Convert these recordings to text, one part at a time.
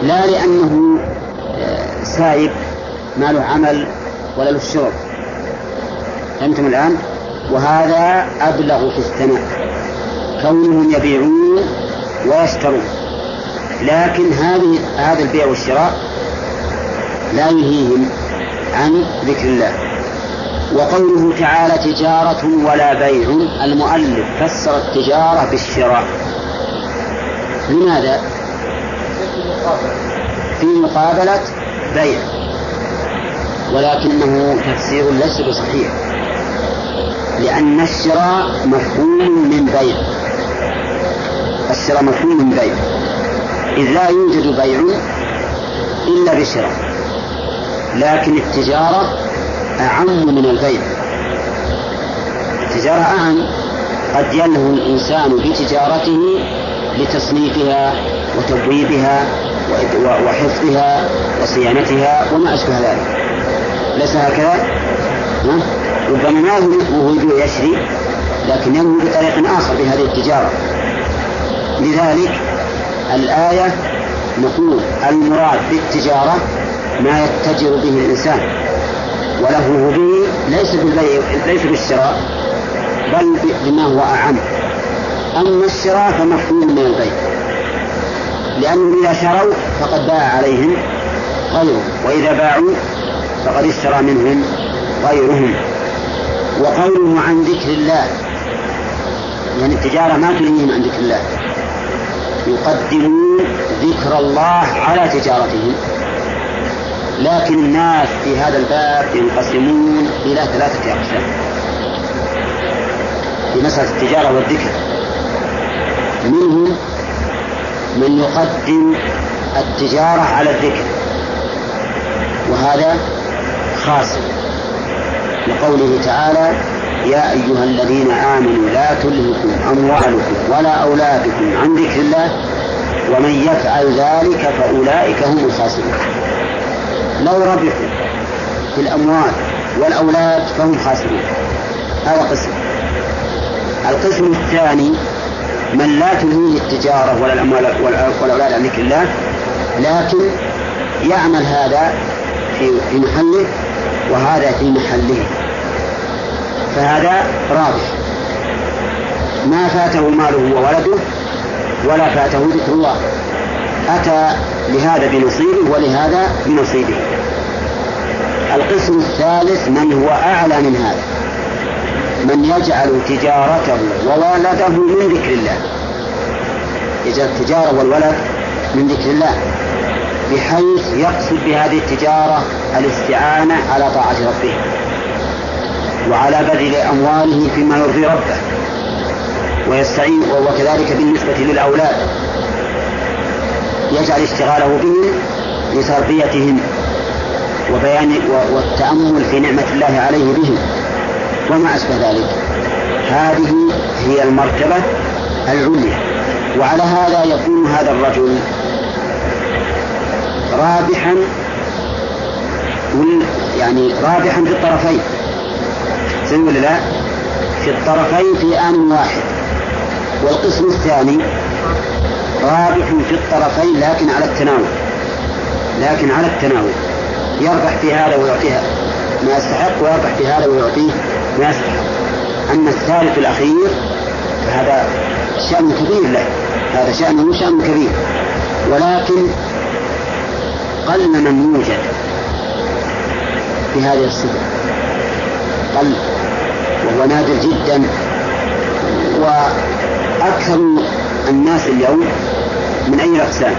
لا لأنه سايب ما له عمل ولا له شغل. فهمتم الآن؟ وهذا أبلغ في الثناء، كونهم يبيعون ويشترون، لكن هذا البيع والشراء لا يلهيهم عن ذكر الله. وقوله تعالى تجارة ولا بيع، المؤلف فسر التجارة بالشراء. لماذا؟ في مقابلة بيع، ولكنه تفسير ليس بصحيح، لأن الشراء مفهوم من بيع، الشراء مفهوم من بيع، إذ لا يوجد بيع إلا بشراء، لكن التجارة أعم من البيع. التجارة أعم، قد يلهو الإنسان بتجارته لتصنيفها وتبويبها وحفظها وصيانتها وما أشبه ذلك، ليس هكذا؟ ربما ما هو يشري، لكن ينهو بطريق آخر بهذه التجارة. لذلك الآية نقول المراد بالتجارة ما يتجر به الإنسان وله به، ليس بالبيع، ليس بالشراء، بل بما هو أعم. أما الشراء فمفهوم من البيع، لأنهم إذا شروا فقد باع عليهم غيرهم، وإذا باعوا فقد اشترى منهم غيرهم. وقوله عن ذكر الله، يعني التجارة ما تلهيهم عن ذكر الله، يقدمون ذكر الله على تجارتهم. لكن الناس في هذا الباب ينقسمون إلى 3 أقسام في مسألة التجارة والذكر. منهم من يقدم التجارة على الذكر، وهذا خاص لقوله تعالى يا أيها الذين آمنوا لا تلهكم أموالكم ولا أولادكم عن ذكر الله ومن يفعل ذلك فأولئك هم الخاسرون. لو ربحوا في الأموال والأولاد فهم خاسرون. هذا قسم. القسم الثاني من لا تلهيه التجارة ولا الأموال والأولاد عن ذكر الله، لكن يعمل هذا في محله وهذا في محله، فهذا رابح، ما فاته ماله وولده ولا فاته ذكر الله، أتى لهذا بنصيبه ولهذا بنصيبه. القسم الثالث من هو أعلى من هذا، من يجعل تجارته وولده من ذكر الله، يجعل التجارة والولد من ذكر الله، بحيث يقصد بهذه التجارة الاستعانة على طاعة ربه وعلى بذل أمواله فيما يرضي ربه، ويستعين. وكذلك بالنسبة للأولاد يجعل اشتغاله بهم لتربيتهم وبيان والتأمل في نعمة الله عليه بهم وما أشبه ذلك. هذه هي المرتبة العليا. وعلى هذا يكون هذا الرجل رابحا، يعني رابحا في الطرفين، سنقول لا في الطرفين في آن واحد. والقسم الثاني رابح في الطرفين لكن على التناول، يربح في هذا ويعطيها ما يستحق، ويربح في هذا ويعطيه ما يستحق. أما الثالث الأخير فهذا شأن كبير له، هذا شأنه شأن كبير، ولكن قل من يوجد في هذه الصفة، قل، وهو نادر جدا. وأكثر الناس اليوم من أي أقسام؟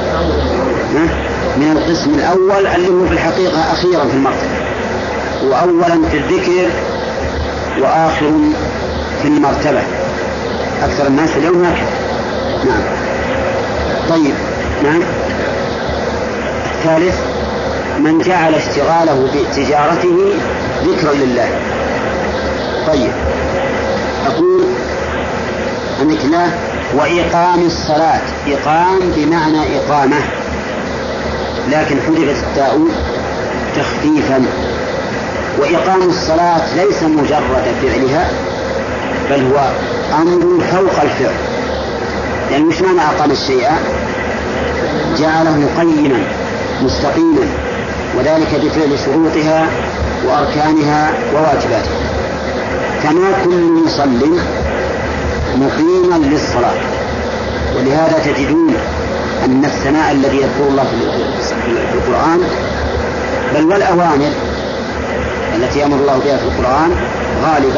من القسم الأول اللي هو في الحقيقة أخيرا في المرتبة، وأولا في الذكر وآخر في المرتبة. أكثر الناس اليوم هكذا. نعم. طيب. نعم. الثالث من جعل اشتغاله بتجارته ذكرا لله. طيب. أقول أنك لا. وإقام الصلاة، إقام بمعنى إقامة، لكن حذفت التاء تخفيفا. وإقام الصلاة ليس مجرد فعلها، بل هو أمر فوق الفعل. يعني مش معنى أقام الشيء جعله قيما مستقيما، وذلك بفعل شروطها وأركانها وواجباتها، كما كل مصل مقيما للصلاة. ولهذا تجدون أن الثناء الذي يذكر الله في القرآن بل والأوامر التي يأمر الله بها في القرآن غالبا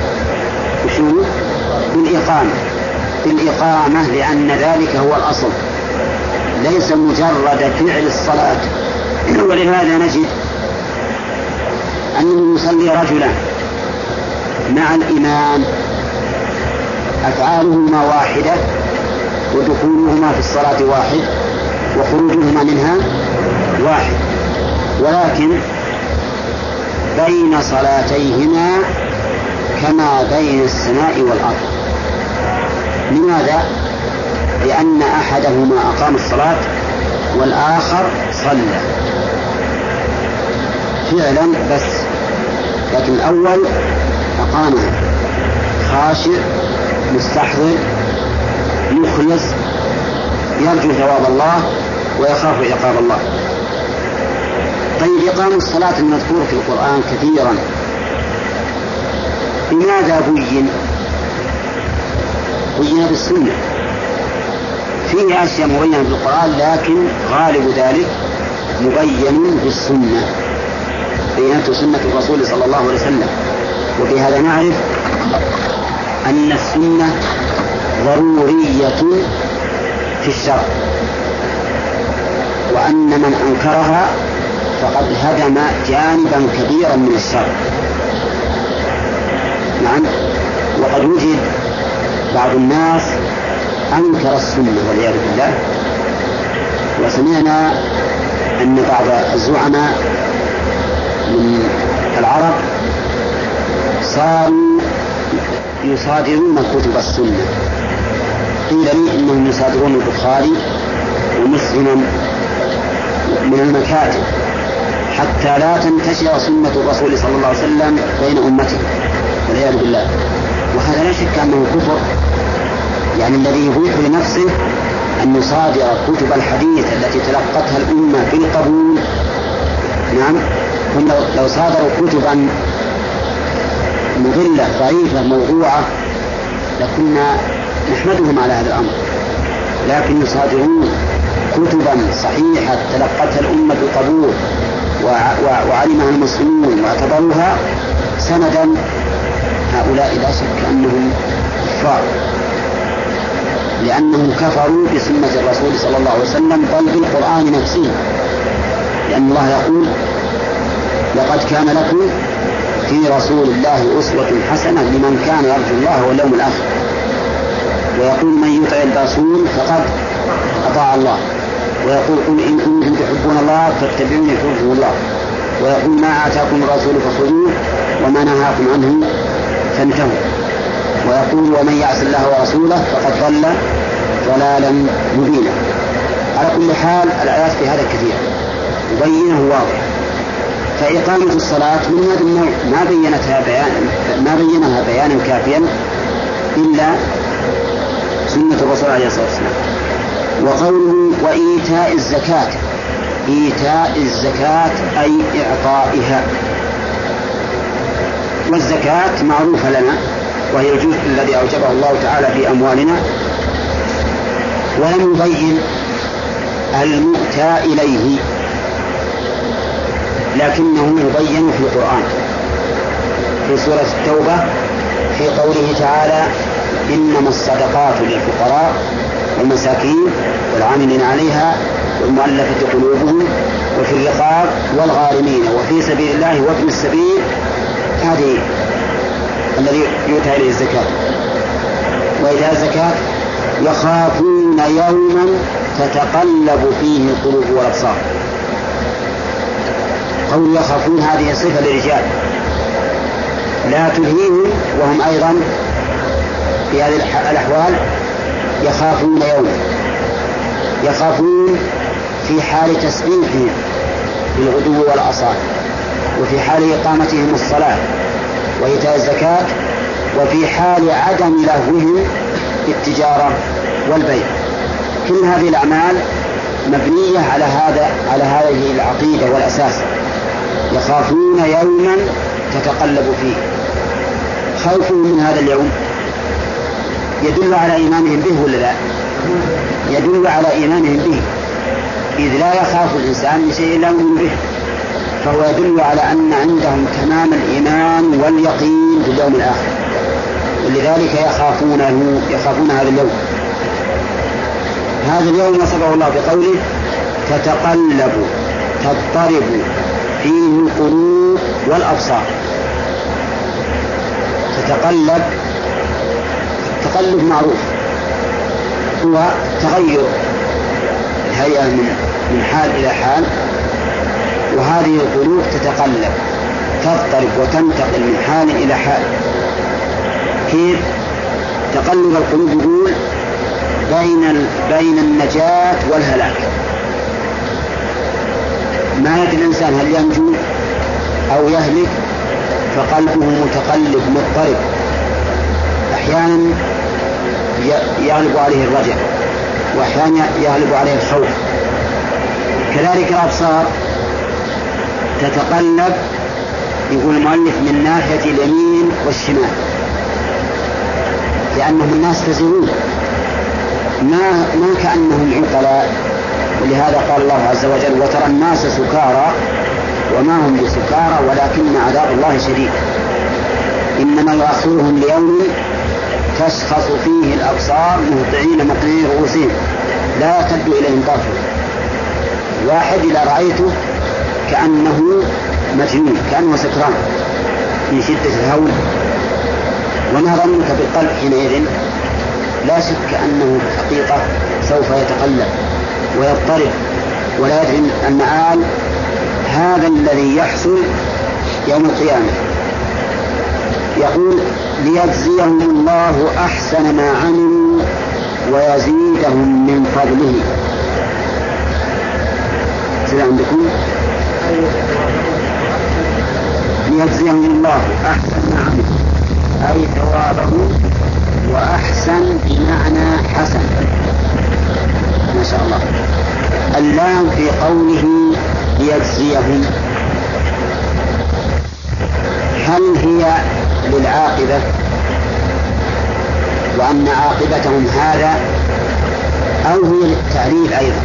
بالإقامة، لأن ذلك هو الأصل ليس مجرد فعل الصلاة. ولهذا نجد أن يصلي رجلا مع الإمام أفعالهما واحدة ودخولهما في الصلاة واحد وخروجهما منها واحد، ولكن بين صلاتيهما كما بين السماء والأرض. لماذا؟ لأن أحدهما أقام الصلاة والآخر صلى فعلا بس، لكن الأول أقامها خاشع مستحضر مخلص يرجو ثواب الله ويخاف عقاب الله. طيب، إقام الصلاة المذكور في القرآن كثيرا لماذا بين بالسنة؟ فيه أشياء مبينة بالقرآن، لكن غالب ذلك مبين بالسنة، بينته سنة الرسول صلى الله عليه وسلم. وبهذا نعرف أن السنة ضرورية في الشرع، وأن من أنكرها فقد هدم جانبا كبيرا من الشرع. نعم، وقد وجد بعض الناس أنكر السنة والعياذ بالله. وسمعنا أن بعض الزعماء من العرب صاروا يصادرون كتب السنة. قيل لي إنهم يصادرون البخاري ومسلما من المكاتب حتى لا تنتشر سنة الرسول صلى الله عليه وسلم بين أمته والعياذ بالله. وهذا لا شك أنه كفر، يعني الذي يبيح لنفسه أن يصادر كتب الحديث التي تلقتها الأمة بالقبول. نعم، لو صادروا كتبا مضلة ضعيفة موضوعة لكنا نحمدهم على هذا الأمر، لكن يصادرون كتبا صحيحة تلقتها الأمة بالقبول وعلمها المسلمون واعتبروها سندا، هؤلاء لا شك أنهم كفار، لأنهم كفروا بسنة الرسول صلى الله عليه وسلم بل بالقرآن نفسه، لأن الله يقول: لقد كان لكم في رسول الله أسوة حسنة لمن كان يرجو الله واليوم الآخر. ويقول: من يطع الرسول فقد أطاع الله. ويقول: قل إن كنتم تحبون الله فاتبعوني يحببكم الله. ويقول: ما آتاكم الرسول فخذوه وما نهاكم عنه فانتهوا. ويقول: ومن يعص الله ورسوله فقد ضل ضلالا مبينا. على كل حال الآيات في هذا كثير مبينة واضحة. فإقامة الصلاة من هذا النوع ما بينها بيانا كافيا إلا سنة الرسول عليه الصلاة والسلام. وقوله: وإيتاء الزكاة، إيتاء الزكاة أي إعطائها. والزكاة معروفة لنا وهي الجزء الذي أوجبه الله تعالى في أموالنا، ولم يبين المؤتى إليه، لكنه يبين في القرآن في سورة التوبة في قوله تعالى: إنما الصدقات للفقراء والمساكين والعاملين عليها والمؤلفة قلوبهم وفي الرقاب والغارمين وفي سبيل الله وابن السبيل. هذه الذي يؤتى إليه الزكاة. وإذا الزكاة يخافون يوما تتقلب فيه القلوب والأبصار. قول يخافون هذه صفة للرجال لا تلهيهم، وهم أيضا في هذه الأحوال يخافون يوما، يخافون في حال تسبيحهم بالغدو والآصال، وفي حال إقامتهم الصلاة وإيتاء الزكاة، وفي حال عدم لهوهم بالتجارة والبيع. كل هذه الأعمال مبنية على هذه العقيدة والأساس. يخافون يوما تتقلب فيه. خوفهم من هذا اليوم يدل على إيمانهم به ولا لا؟ يدل على إيمانهم به، إذ لا يخاف الإنسان بشيء لا يؤمن به، فهو يدل على أن عندهم تمام الإيمان واليقين باليوم الآخر، ولذلك يخافون هذا اليوم. هذا اليوم وصفه الله بقوله تتقلب تضطرب فيه القلوب والأبصار. تتقلب، التقلب معروف هو تغير الهيئة من حال إلى حال، وهذه القلوب تتقلب تضطرب وتنتقل من حال إلى حال. كيف تقلب القلوب؟ يقول بين النجاة والهلاك. ما يدري الإنسان هل ينجو أو يهلك، فقلبه متقلب مضطرب، أحيانا يغلب عليه الرجع وأحيانا يغلب عليه الخوف. كذلك الأبصار تتقلب، يقول المؤلف، من ناحية اليمين والشمال، لأنهم الناس تزورون ما كأنهم عقلاء. ولهذا قال الله عز وجل وترى الناس سكارى وما هم بسكارى ولكن عذاب الله شديد، إنما يؤخرهم ليوم تشخص فيه الأبصار مهطعين مقنعي رؤوسهم لا يرتد إليهم طرفهم. واحد إذا رأيته كأنه مجنون، كأنه سكران من شدة الهول. وما ظنك بالقلب حينئذ؟ لا شك أنه حقيقة سوف يتقلب ويضطرب ولا يدري المآل. هذا الذي يحصل يوم القيامة. يقول ليجزيهم الله أحسن ما عملوا ويزيدهم من فضله. سيد عندكم ليجزيهم الله أحسن ما عملوا، أي ثوابه، وأحسن بمعنى حسن. ما شاء الله. اللام في قوله ليجزيهم هل هي للعاقبة وأن عاقبتهم هذا، أو هي للتعليل أيضا؟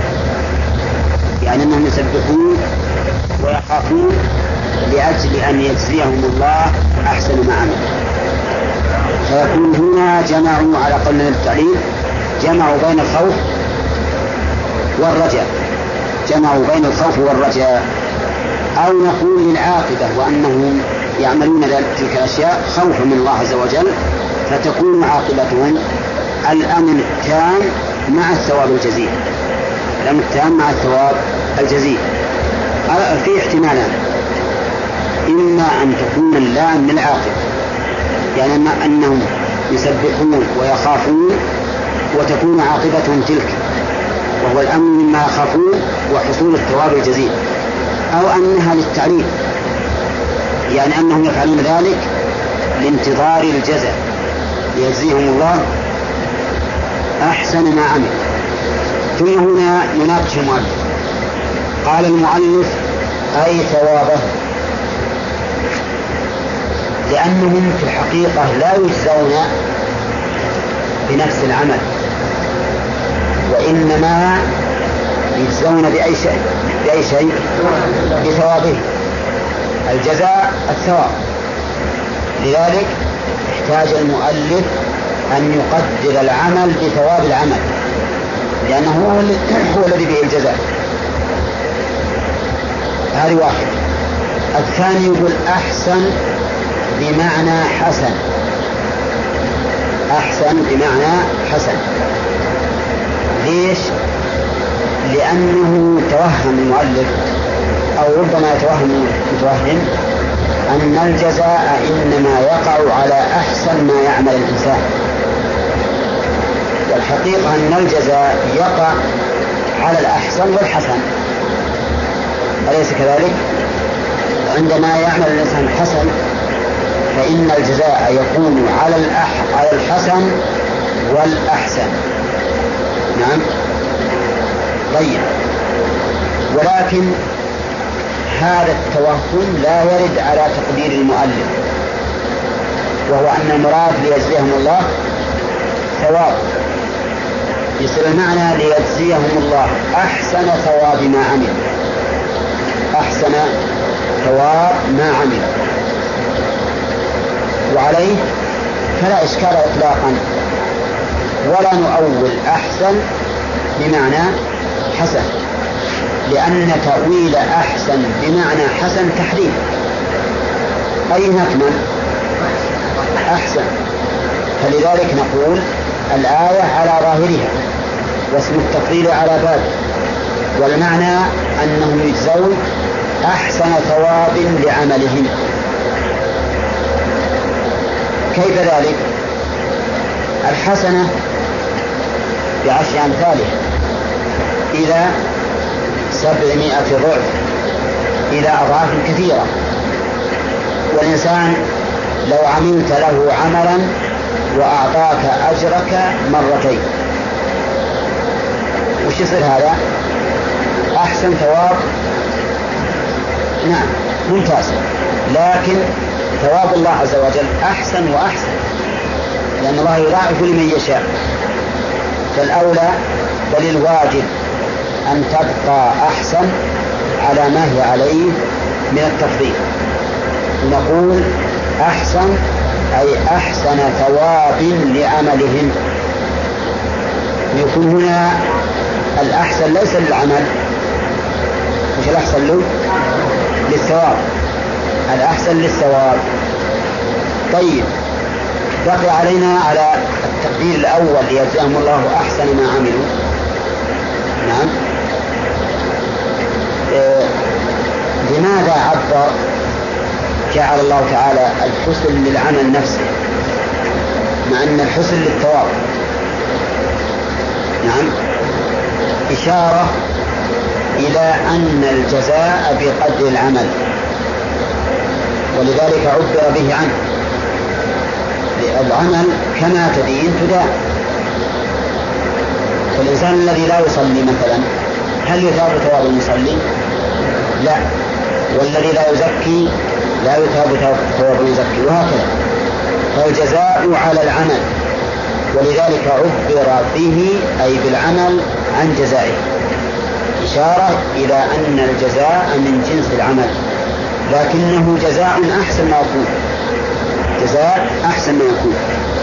يعني أنهم يسبحون ويخافون لأجل أن يجزيهم الله أحسن ما عملوا. فيكون هنا جمعوا على قولنا التعليل، جمعوا بين الخوف والرجاء، جمعوا بين الخوف والرجاء. أو نقول للعاقبة وأنهم يعملون تلك الأشياء خوفا من الله عز وجل، فتكون عاقبتهم الأمن التام مع الثواب الجزيل. الأمن التام مع الثواب الجزيل. في احتمالان، إما أن تكون اللام للعاقبة، يعني أنهم يسبحون ويخافون وتكون عاقبتهم تلك، وهو الأمن مما يخافون وحصول الثواب الجزيل. أو أنها للتعليل، يعني أنهم يفعلون ذلك لانتظار الجزاء، ليجزيهم الله أحسن ما عمل. ثم هنا يناقش المؤلف، قال المؤلف أي ثوابه، لأنهم في الحقيقة لا يجزون بنفس العمل، وإنما يجزون بأي شيء بثوابه. الجزاء الثواب. لذلك احتاج المؤلف أن يقدر العمل بثواب العمل، لأنه هو الذي به الجزاء. هذه واحد. الثاني يقول أحسن بمعنى حسن، أحسن بمعنى حسن. ليش؟ لأنه توهم المؤلف، أو ربما يتوهم متوهم، أن الجزاء إنما يقع على أحسن ما يعمل الإنسان، والحقيقة أن الجزاء يقع على الأحسن والحسن، أليس كذلك؟ عندما يعمل الإنسان حسن فإن الجزاء يكون على الحسن والأحسن. نعم. طيب، ولكن هذا التوهم لا يرد على تقدير المؤلف، وهو أن المراد ليجزيهم الله ثواب، يصير المعنى ليجزيهم الله أحسن ثواب ما عمل، أحسن ثواب ما عمل، وعليه فلا إشكال إطلاقا، ولا نؤول أحسن بمعنى حسن، لأن تأويل أحسن بمعنى حسن تحريف. أي نكمل أحسن، فلذلك نقول الآية على ظاهرها واسم التفضيل على باب، والمعنى أنهم يجزون أحسن ثواب لعملهم. كيف ذلك؟ الحسنة بعشر أمثالها إلى 700 ضعف، إلى أضعاف كثيرة. والإنسان لو عملت له عملا وأعطاك أجرك مرتين، وش يصير هذا؟ أحسن ثواب، نعم ممتاز، لكن ثواب الله عز وجل أحسن وأحسن، لأن الله يضاعف لمن يشاء. فالأولى بل الواجب أن تبقى أحسن على ما هي عليه من التفضيل، ونقول أحسن أي أحسن ثواب لعملهم. يكون هنا الأحسن ليس للعمل، مش الأحسن له للثواب، الأحسن للثواب. طيب، بقي علينا على التقدير الأول ليجزاهم الله أحسن ما عملوا. نعم، لماذا عبر جعل الله تعالى الحسن للعمل نفسه مع أن الحسن للثواب؟ نعم، إشارة إلى أن الجزاء بقدر العمل، ولذلك عبر به عنه. العمل كما تدين تدان. فالإنسان الذي لا يصلي مثلا هل يثاب ثواب المصلي؟ لا. والذي لا يزكي لا يثاب ثواب المزكي، وهكذا. فالجزاء على العمل، ولذلك عبر به أي بالعمل عن جزائه، إشارة إلى أن الجزاء من جنس العمل، لكنه جزاء أحسن ما يكون، جزاء أحسن ما يكون.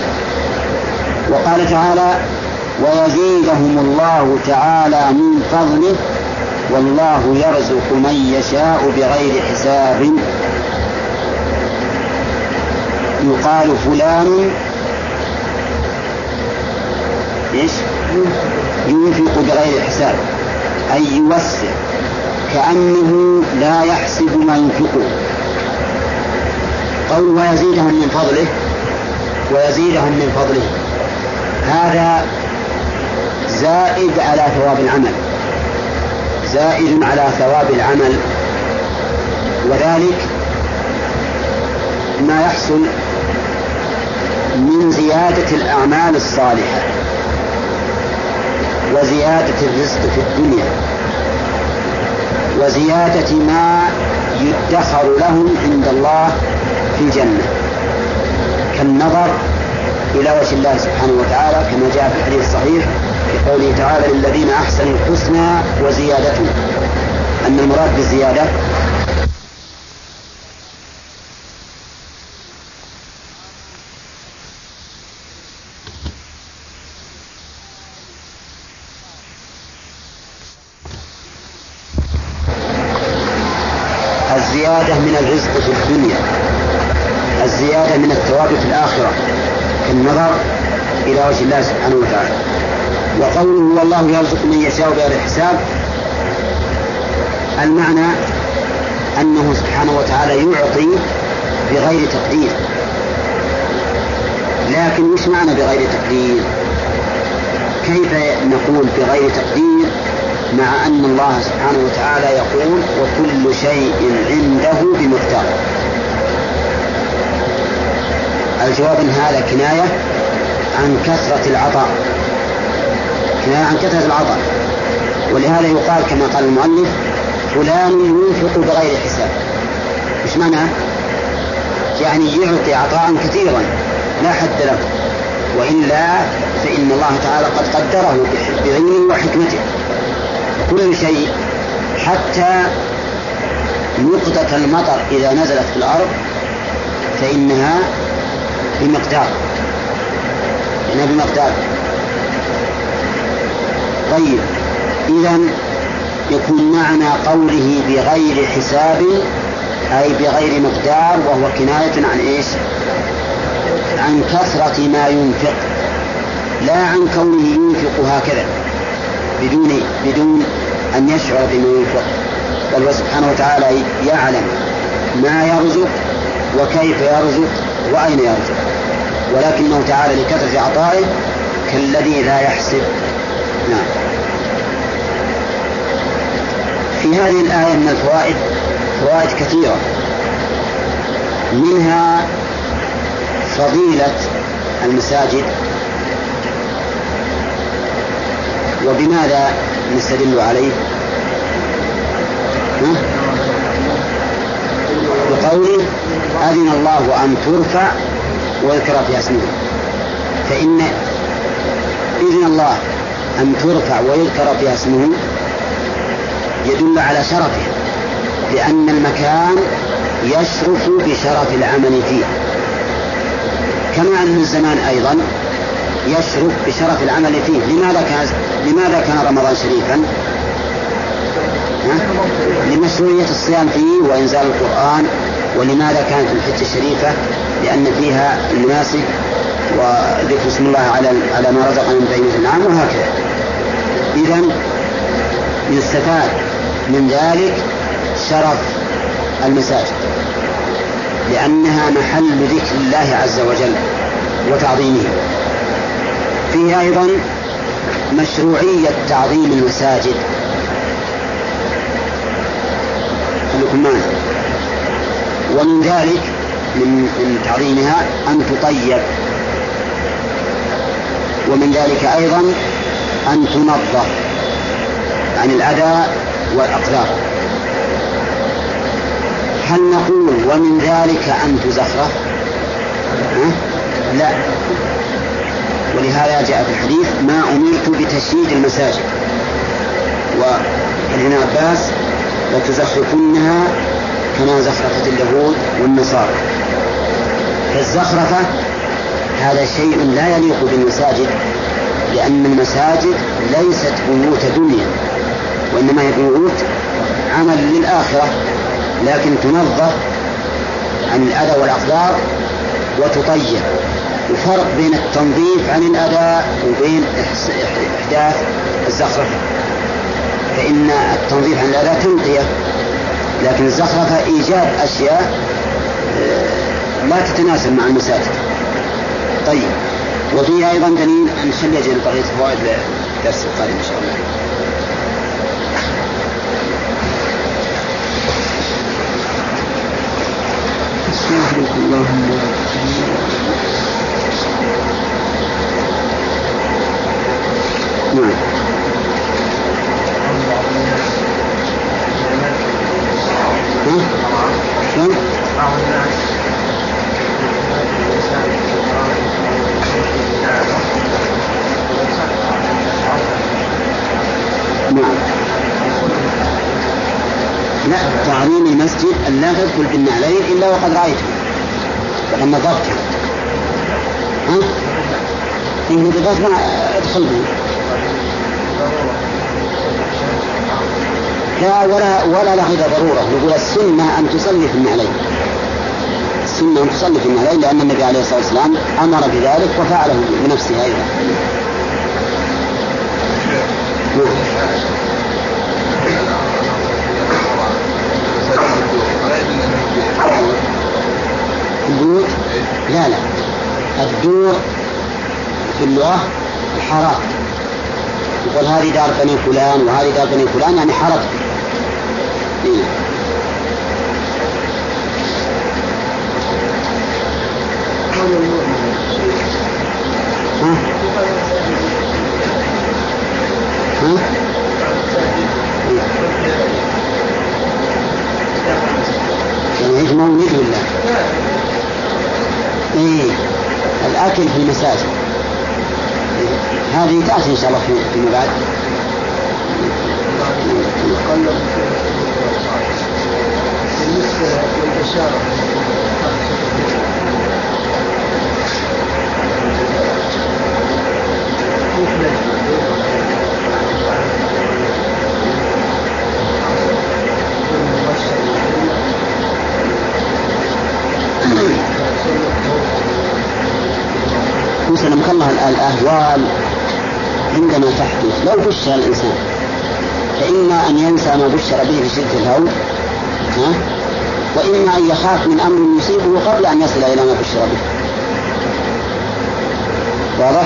وقال تعالى: ويزيدهم الله تعالى من فضله والله يرزق من يشاء بغير حساب. يقال فلان إيش؟ ينفق بغير حساب، أي يوسع، كأنه لا يحسب ما ينفقه. قول ويزيدهم من فضله، ويزيدهم من فضله، هذا زائد على ثواب العمل، زائد على ثواب العمل، وذلك ما يحصل من زيادة الأعمال الصالحة وزيادة الرزق في الدنيا وزيادة ما يدخر لهم عند الله في الجنة، كالنظر إلى وجه الله سبحانه وتعالى كما جاء في الحديث الصحيح في قوله تعالى: للذين أحسنوا الحسنى وزيادة، أن المراد بالزيادة الزيادة من الرزق في الدنيا، الزيادة من الثواب في الآخرة، كالنظر إلى وجه الله سبحانه وتعالى. وقوله والله يرزق من يشاء بغير حساب، المعنى أنه سبحانه وتعالى يعطي بغير تقدير. لكن وش معنى بغير تقدير؟ كيف نقول بغير تقدير مع أن الله سبحانه وتعالى يقول: وكل شيء عنده بمقدار؟ الجواب إن هذا كناية عن كثرة العطاء، كناية عن كثرة العطاء، ولهذا يقال كما قال المؤلف فلان ينفق بغير حساب. مش معناه؟ يعني يعطي عطاء كثيرا لا حد له، وإلا فإن الله تعالى قد قدره بعلمه وحكمته كل شيء، حتى نقطة المطر إذا نزلت في الأرض فإنها بمقدار، طيب إذن يكون معنى قوله بغير حساب أي بغير مقدار، وهو كناية عن إيش؟ عن كثرة ما ينفق، لا عن كونه ينفق هكذا بدون أن يشعر بما ينفق، بل هو سبحانه وتعالى يعلم ما يرزق وكيف يرزق وأين يرزق، ولكنه تعالى لكثرة عطائه كالذي لا يحسب. نعم. في هذه الآية من الفوائد فوائد كثيرة، منها فضيلة المساجد. وبماذا نستدل عليه؟ بقوله أذن الله أن ترفع ويذكر فيها اسمه، فإن إذن الله أن ترفع ويذكر فيها اسمه يدل على شرفه، لأن المكان يشرف بشرف العمل فيه، كما أن الزمان أيضا يشرف بشرف العمل فيه. لماذا كان رمضان شريفا؟ لمشروعية الصيام فيه وإنزال القرآن. ولماذا كانت الحجة الشريفة؟ لأن فيها المناسك وذكر اسم الله على ما رزقنا من بهيمة الأنعام وهكذا. إذن يستفاد من ذلك شرف المساجد، لأنها محل ذكر الله عز وجل وتعظيمه. فيه أيضا مشروعية تعظيم المساجد. خليكم معي. ومن ذلك من تعظيمها أن تطيب، ومن ذلك أيضا أن تنظف عن الأذى والأقدار. هل نقول ومن ذلك أن تزخرف؟ لا. ولهذا جاء في الحديث ما أمرت بتشييد المساجد، وابن عباس لتزخرفنها كما زخرفت اليهود والنصارى. فالزخرفة هذا شيء لا يليق بالمساجد، لأن المساجد ليست بيوت دنيا، وإنما هي بيوت عمل للآخرة، لكن تنظف عن الأذى والأقدار وتطيب. وفرق بين التنظيف عن الأذى وبين إحداث الزخرفة، فإن التنظيف عن الأذى تنقية، لكن الزخرفة إيجاد أشياء لا تتناسب مع المساجد. طيب. وفيه أيضا دليل أن نخلي بقية الفوائد للدرس القادم إن شاء الله. استغفرك اللهم نعم. نعم. لا، تعظيم المسجد أن لا تدخل بالنعلين إلا وقد رأيته وقد نظرته. إن نظرت ما أدخل به. لا ولا لغير ضرورة. يقول السنة أن تصلي في النعلين، السنة أن تصلي في النعلين، لأن النبي عليه الصلاة والسلام أمر بذلك وفعله بنفسه أيضا. البيوت لا الدور في اللغة الحارات. يقول هذه دار بني فلان وهذه دار بني فلان، يعني حارات. نعيش مولد ولا إيه الأكل في المساجد هذه تأتي إن شاء الله فيما بعد. مثلا مخلها الأهوال عندما تحدث لو بشر الإنسان فإما أن ينسى ما بشر به في شدة الهول وإما أن يخاف من أمر يصيبه قبل أن يصل إلى ما بشر به. واضح؟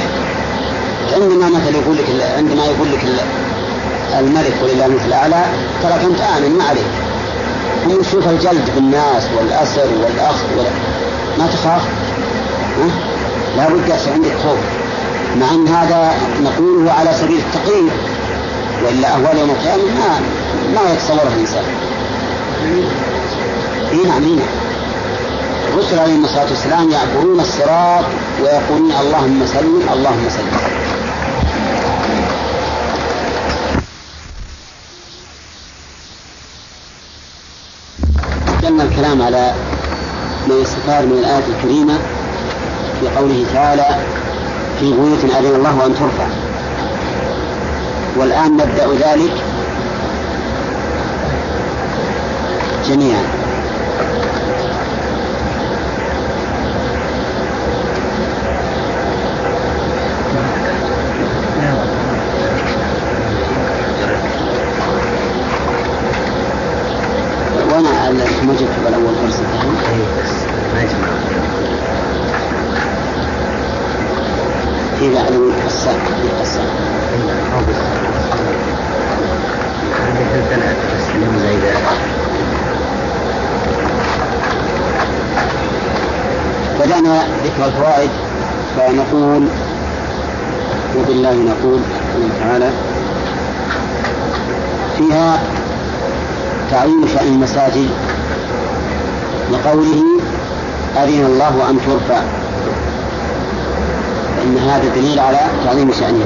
عندما يقول لك الملك ولله المثل الأعلى ترى كنت آمن ما عليك، هم يشوف الجلد بالناس والأسر والأخذ ما تخاف لا بد يحصل عندك خوف، مع أن هذا نقوله على سبيل التقييد وإلا أهوال يوم القيامة ما يتصورها الإنسان. نعم الرسل عليهم الصلاة والسلام يعبرون الصراط ويقولون اللهم سلم اللهم سلم. كنا الكلام على ما يستفاد من الآية الكريمة في قوله تعالى في بيوت أذن الله أن ترفع، والآن نبدأ ذلك جميعا. وانا ما جبت بالأول فرصة إذا علم القصة بدأنا ذكر الفوائد فنقول وبالله نقول تعالى فيها تعظيم شأن المساجد لقوله أذن الله أن ترفع، فإن هذا دليل على تعظيم شأنها.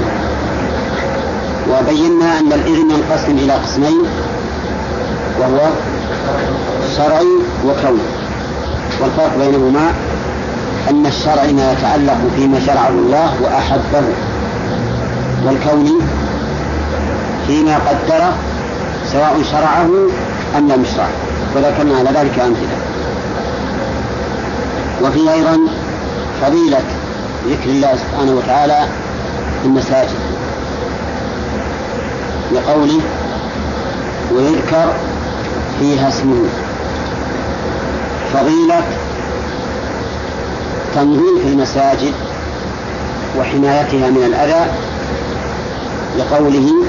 وبينا أن الإذن ينقسم إلى قسمين وهو شرعي وكوني، والفرق بينهما أن الشرعي ما يتعلق فيما شرعه الله وأحبه، والكوني فيما قدره سواء شرعه أم لم يشرعه، وذكرنا على ذلك أمثلة. وفي أيضا فضيلة ذكر الله سبحانه وتعالى في المساجد لقوله ويذكر فيها اسمه، فضيلة تنظيف المساجد وحمايتها من الأذى لقوله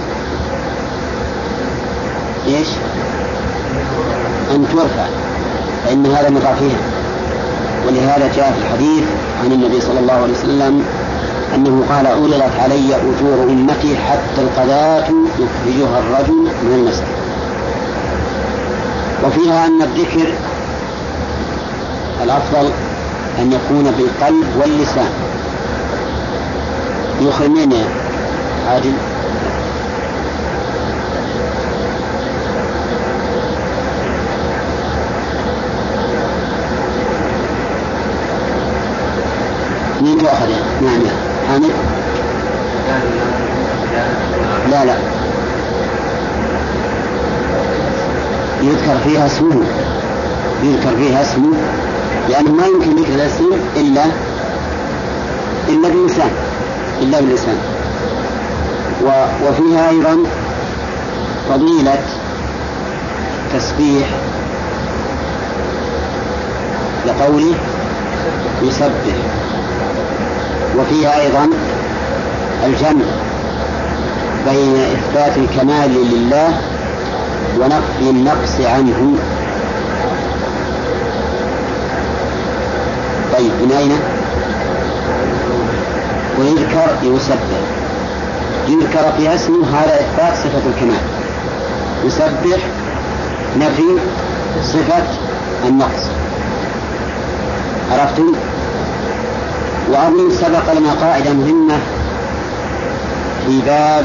إيش أن ترفع، فإن هذا مضاف فيها. ولهذا جاء في الحديث عن النبي صلى الله عليه وسلم أنه قال أولغت علي أجور أمتي حتى القذاة يخرجها الرجل من المسجد. وفيها أن الذكر الأفضل أن يكون بالقلب واللسان. يخرج من عادل مين تأخذ؟ نعم حامد لا يذكر فيها اسمه لأنه ما يمكن ذكر الاسم إلا باللسان. وفيها أيضا فضيلة تسبيح لقوله يسبح. وفيها أيضا الجمع بين إثبات الكمال لله ونفي النقص عنه. طيب من أين؟ ويذكر يسبح، يذكر فيها اسمه، هذا إثبات صفة الكمال، يسبح نفي صفة النقص. عرفتم؟ وأظن سبق لنا قاعدة مهمة في باب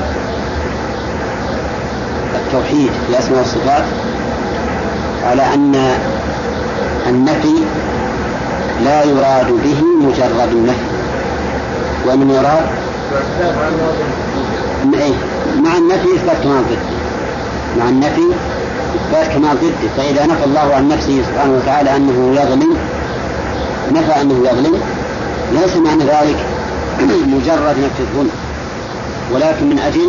التوحيد في الأسماء والصفات على أن النفي لا يراد به مجرد النفي، ومن يراد مع النفي إثبات كمال ضده، مع النفي إثبات كمال ضده. فإذا نفى الله عن نفسه سبحانه وتعالى أنه يظلم، نفى أنه يظلم، ليس معنى ذلك مجرد نفي الظلم، ولكن من أجل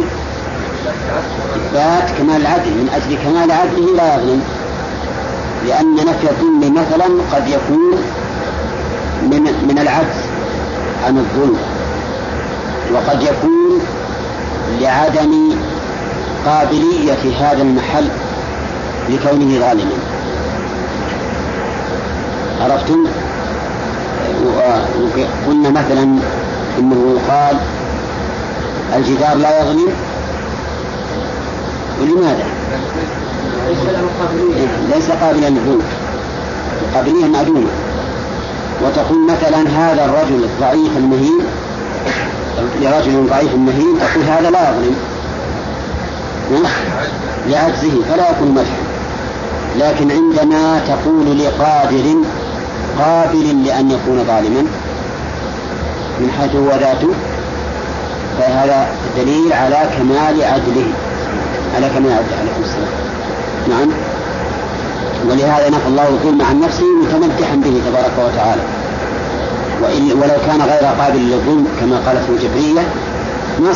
إثبات كمال العدل، من أجل كمال عدله لا يظلم. لأن نفي الظلم مثلا قد يكون من العجز عن الظلم، وقد يكون لعدم قابلية هذا المحل لكونه ظالما. عرفتم؟ قلنا مثلا إنه قال الجدار لا يظلم، ولماذا؟ ليس قابلا للظلم، قابلية معدومة. وتقول مثلا هذا الرجل الضعيف المهين، لرجل ضعيف مهين تقول هذا لا يظلم لعجزه فلا يكون مدحا. لكن عندما تقول لقادر قابل لأن يكون ظالما من حيث هو ذاته، فهذا دليل على كمال عدله، على كمال عدله عليه السلام. نعم. ولهذا نفى الله الظلم عن نفسه متمدحا به تبارك وتعالى. ولو كان غير قابل للظلم كما قالت الجبرية ما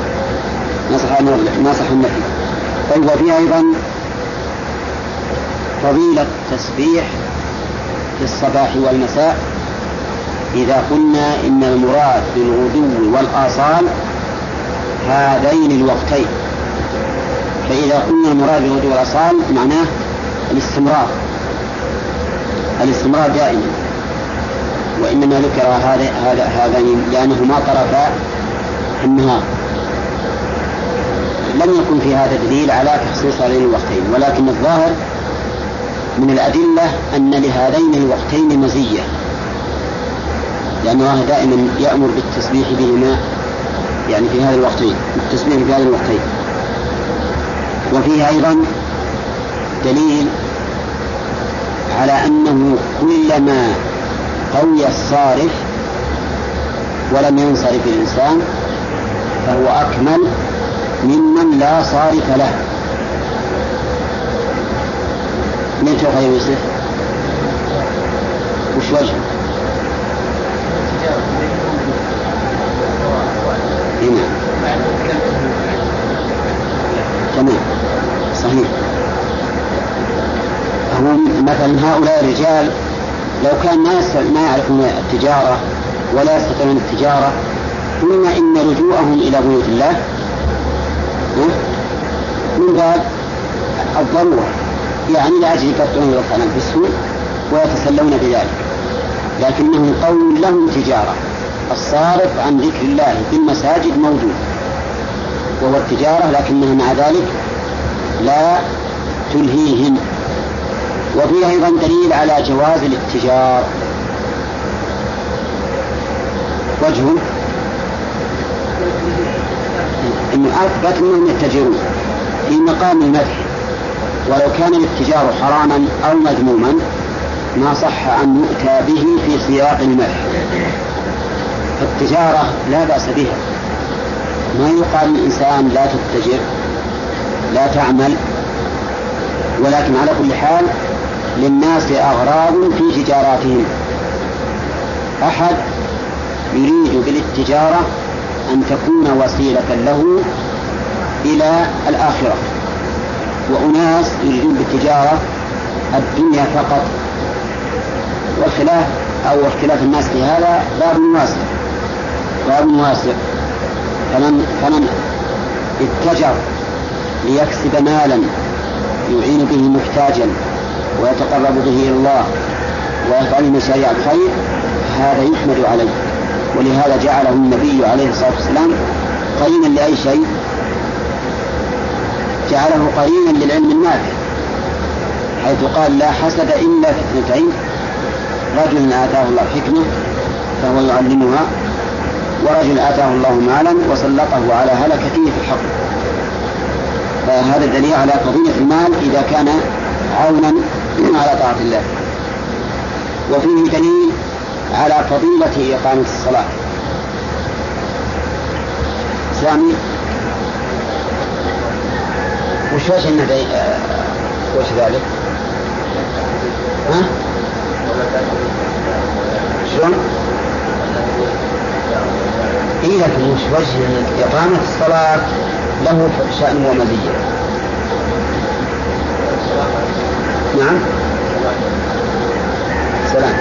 صح النفي. طيب، وفيها أيضا فضيلة التسبيح في الصباح والمساء إذا قلنا إن المراد بالغدو والآصال هذين الوقتين. فإذا قلنا المراد بالغدو والآصال معناه الاستمرار دائما، وإنما ذكر هذين لأنهما طرفا النهار. لم يكن في هذا دليل على تخصيص هذين الوقتين، ولكن الظاهر من الأدلة أن لهذين الوقتين مزية، لأن الله دائما يأمر بالتسبيح بهما، يعني في هذا الوقتين، التسبيح في هذا الوقتين. وفيه أيضا دليل على أنه كلما قوي الصارف ولم ينصرف الإنسان فهو أكمل ممن لا صارف له. من شوف يا يوسف وش وجه؟ تمام، صحيح. هو مثلا هؤلاء الرجال لو كان ما يعرفون التجارة ولا يستطيعون التجارة، قلنا إن رجوعهم إلى بيوت الله من باب الضرورة، يعني لأجل يقطعون رفعنا بالسوء ويتسلون بذلك. لكنهم قوم لهم تجارة، الصارف عن ذكر الله في المساجد موجود وهو التجارة، لكنها مع ذلك لا تلهيهم. وفيه أيضا دليل على جواز الاتجار. وجهه أنه أثبت أنهم يتجرون في مقام المدح، ولو كان الاتجار حراما أو مذموما ما صح أن يؤتى به في سياق المدح. فالتجارة لا بأس بها، ما يقال للإنسان لا تتجر لا تعمل، ولكن على كل حال للناس أغراض في تجاراتهم. أحد يريد بالتجارة أن تكون وسيلة له إلى الآخرة، وأناس يريدون بالتجارة الدنيا فقط. واختلاف الناس في هذا باب واسع. فمن اتجر ليكسب مالا يعين به محتاجا ويتقرب به إلى الله ويفعل مشاريع الخير هذا يحمد عليه. ولهذا جعله النبي عليه الصلاة والسلام قرينا لأي شيء؟ جعله قرينا للعلم النافع. حيث قال لا حسد إلا في اثنتين: رجل آتاه الله حكمة فهو يعلمها، ورجل آتاه الله مالا وسلطه على هلكته في الحق. فهذا الدليل على فضيلة المال إذا كان عونا على طاعة الله. وفيه دليل على فضيلة إقامة الصلاة. سامي وش ذلك؟ ها؟ شلون؟ إيه لكن وش وجه إقامة الصلاة له شأن ومزية؟ نعم. سلام.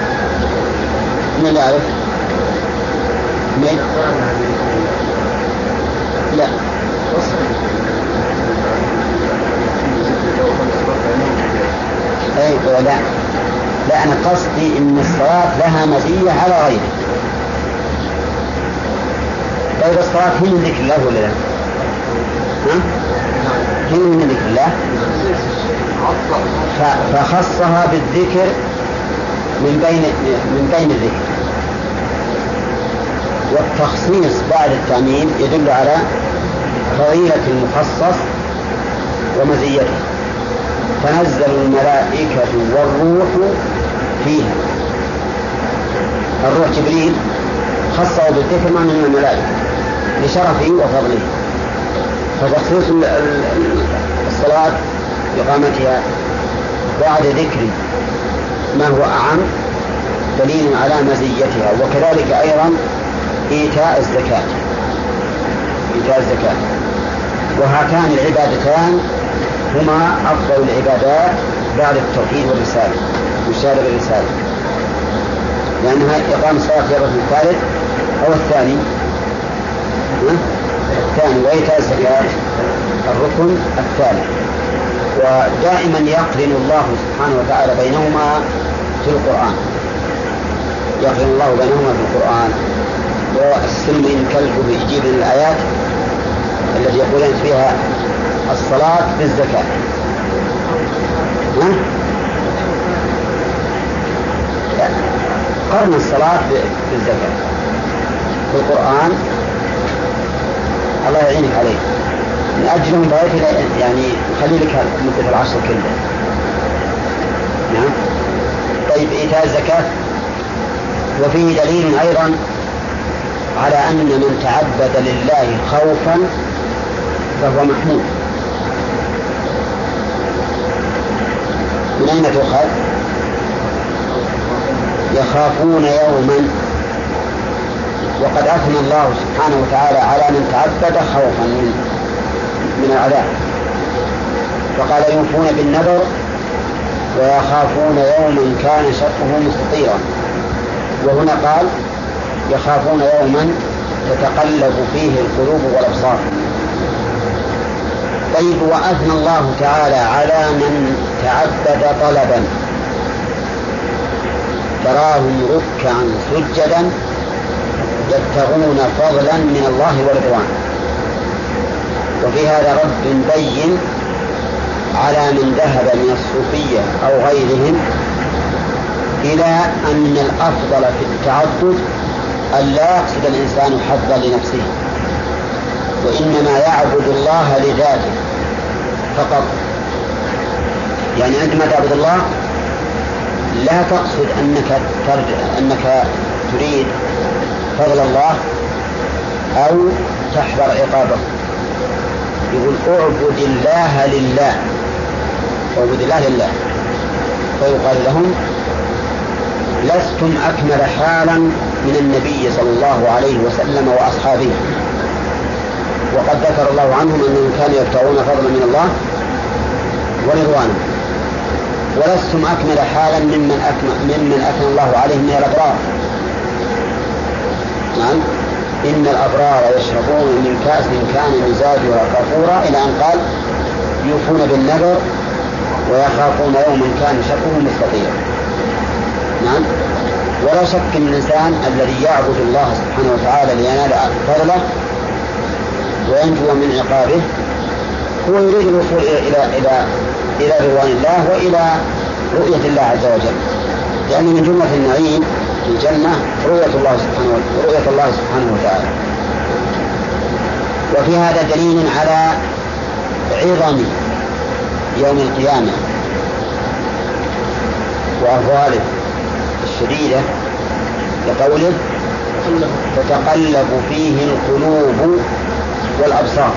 من لا يعرف؟ من؟ لا. أي لا أنا قصدي إن الصلاة لها مزية على غيره. طيب الصلاة هي من ذكر الله ولا لا؟ هي من ذكر الله، فخصها بالذكر من بين الذكر. والتخصيص بعد التعميم يدل على فضيلة المخصص ومزيته. تنزل الملائكة والروح فيها. الروح جبريل خصه بالذكر مع من الملائكة لشرفه وفضله. فتخصيص الصلاة إقامتها بعد ذكر ما هو أعم دليل على مزيتها. وكذلك أيضا إيتاء الزكاة. وهاتان العبادتان هما أفضل العبادات بعد التوحيد والرسالة والشهادة بالرسالة، لأنها إقام الصلاة في الركن الثالث أو الثاني، وإيتاء الزكاة الركن الثالث. ودائما يقرن الله سبحانه وتعالى بينهما في القرآن. والسلم إن كلب يجيب الآيات التي يقولون فيها الصلاة بالزكاة. قرن الصلاة بالزكاة في القرآن. الله يعينك عليه من أجلهم بغيت يعني خلي لك مدة العشر كلها. نعم. طيب إيتاء الزكاة. وفيه دليل أيضا على أن من تعبد لله خوفا فهو محمود. من أين تؤخذ؟ يخافون يوما. وقد أثنى الله سبحانه وتعالى على من تعبد خوفا من العذاب، فقال يوفون بالنذر ويخافون يوما كان شره مستطيرا. وهنا قال يخافون يوما تتقلب فيه القلوب والأبصار. طيب وأثنى الله تعالى على من تعبد طلبا، تراهم ركعا سجدا يبتغون فضلا من الله ورضوانه. وفي هذا رد بين على من ذهب من الصوفية أو غيرهم إلى أن الأفضل في التعبد أن لا يقصد الإنسان حظا لنفسه، وإنما يعبد الله لذاته فقط. يعني عندما تعبد الله لا تقصد أنك تريد فضل الله أو تحذر عقابه. يقول اعبد الله لله، اعبد الله لله. فيقال لهم لستم أكمل حالا من النبي صلى الله عليه وسلم وأصحابه. وقد ذكر الله عنهم أنهم كانوا يبتغون فضلا من الله ورضوانه. ولستم أكمل حالا ممن أكمل الله عليهم من الأبرار. نعم. إن الأبرار يشربون من كأس كان مزاجها كافورا، إلى أن قال يوفون بالنذر ويخافون يوما كان شره مستطيرا. نعم. ولا شك أن الإنسان الذي يعبد الله سبحانه وتعالى لينال فضله وينجو من عقابه هو يريد الوصول إلى رضوان الله وإلى رؤية الله عز وجل، لأن من جملة النعيم في الجنة رؤية الله سبحانه وتعالى. وفي هذا دليل على عظم يوم القيامة وأهواله الشديدة، لقوله تتقلب فيه القلوب والأبصار.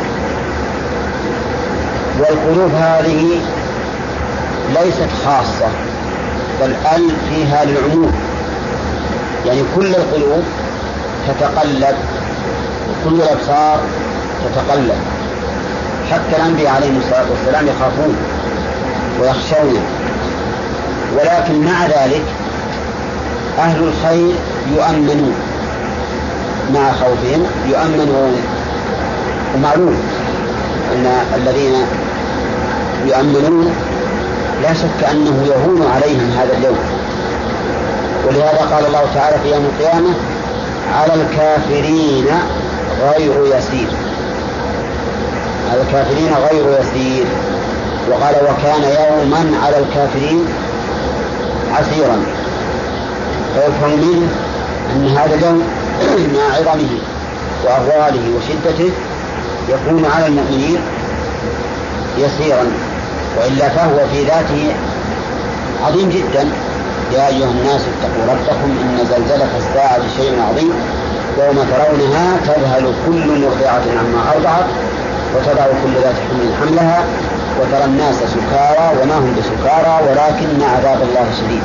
والقلوب هذه ليست خاصة، بل فيها للعموم، يعني كل القلوب تتقلب وكل الأبصار تتقلب، حتى الأنبياء عليهم الصلاة والسلام يخافون ويخشون. ولكن مع ذلك أهل الخير يؤمنون مع خوفهم، يؤمنون. ومعلوم أن الذين يؤمنون لا شك أنه يهون عليهم هذا اليوم، ولهذا قال الله تعالى في يوم القيامة على الكافرين غير يسير، على الكافرين غير يسير. وقال وكان يوما على الكافرين عسيرا. فيفهم منه أن هذا اليوم مع عظمه وأهواله وشدته يكون على المؤمنين يسيرا، وإلا فهو في ذاته عظيم جدا. يا أيها الناس اتقوا ربكم إن زلزلة الساعة شيء عظيم يوم ترونها تذهل كل مرضعة عما أرضعت وتضع كل ذات حمل حملها وترى الناس سكارى وما هم بسكارى ولكن عذاب الله شديد.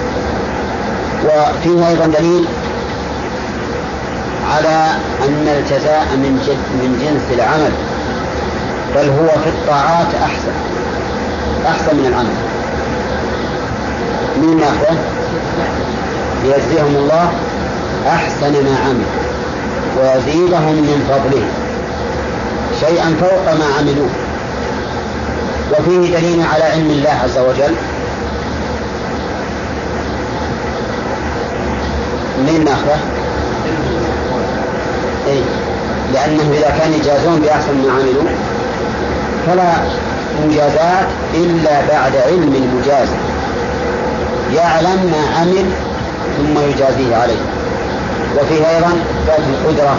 وفيه أيضا دليل على أن الجزاء من جنس العمل، بل هو في الطاعات أحسن من العمل. من أخوة ليجزيهم الله أحسن ما عمل ويزيدهم من فضله شيئا فوق ما عملوه. وفيه دليل على علم الله عز وجل. من أخوة لأنه إذا كان يجازون بأحسن ما عملوا فلا مجازات إلا بعد علم المجازي، يعلم ما عمل ثم يجازيه عليه. وفيه أيضا إثبات القدرة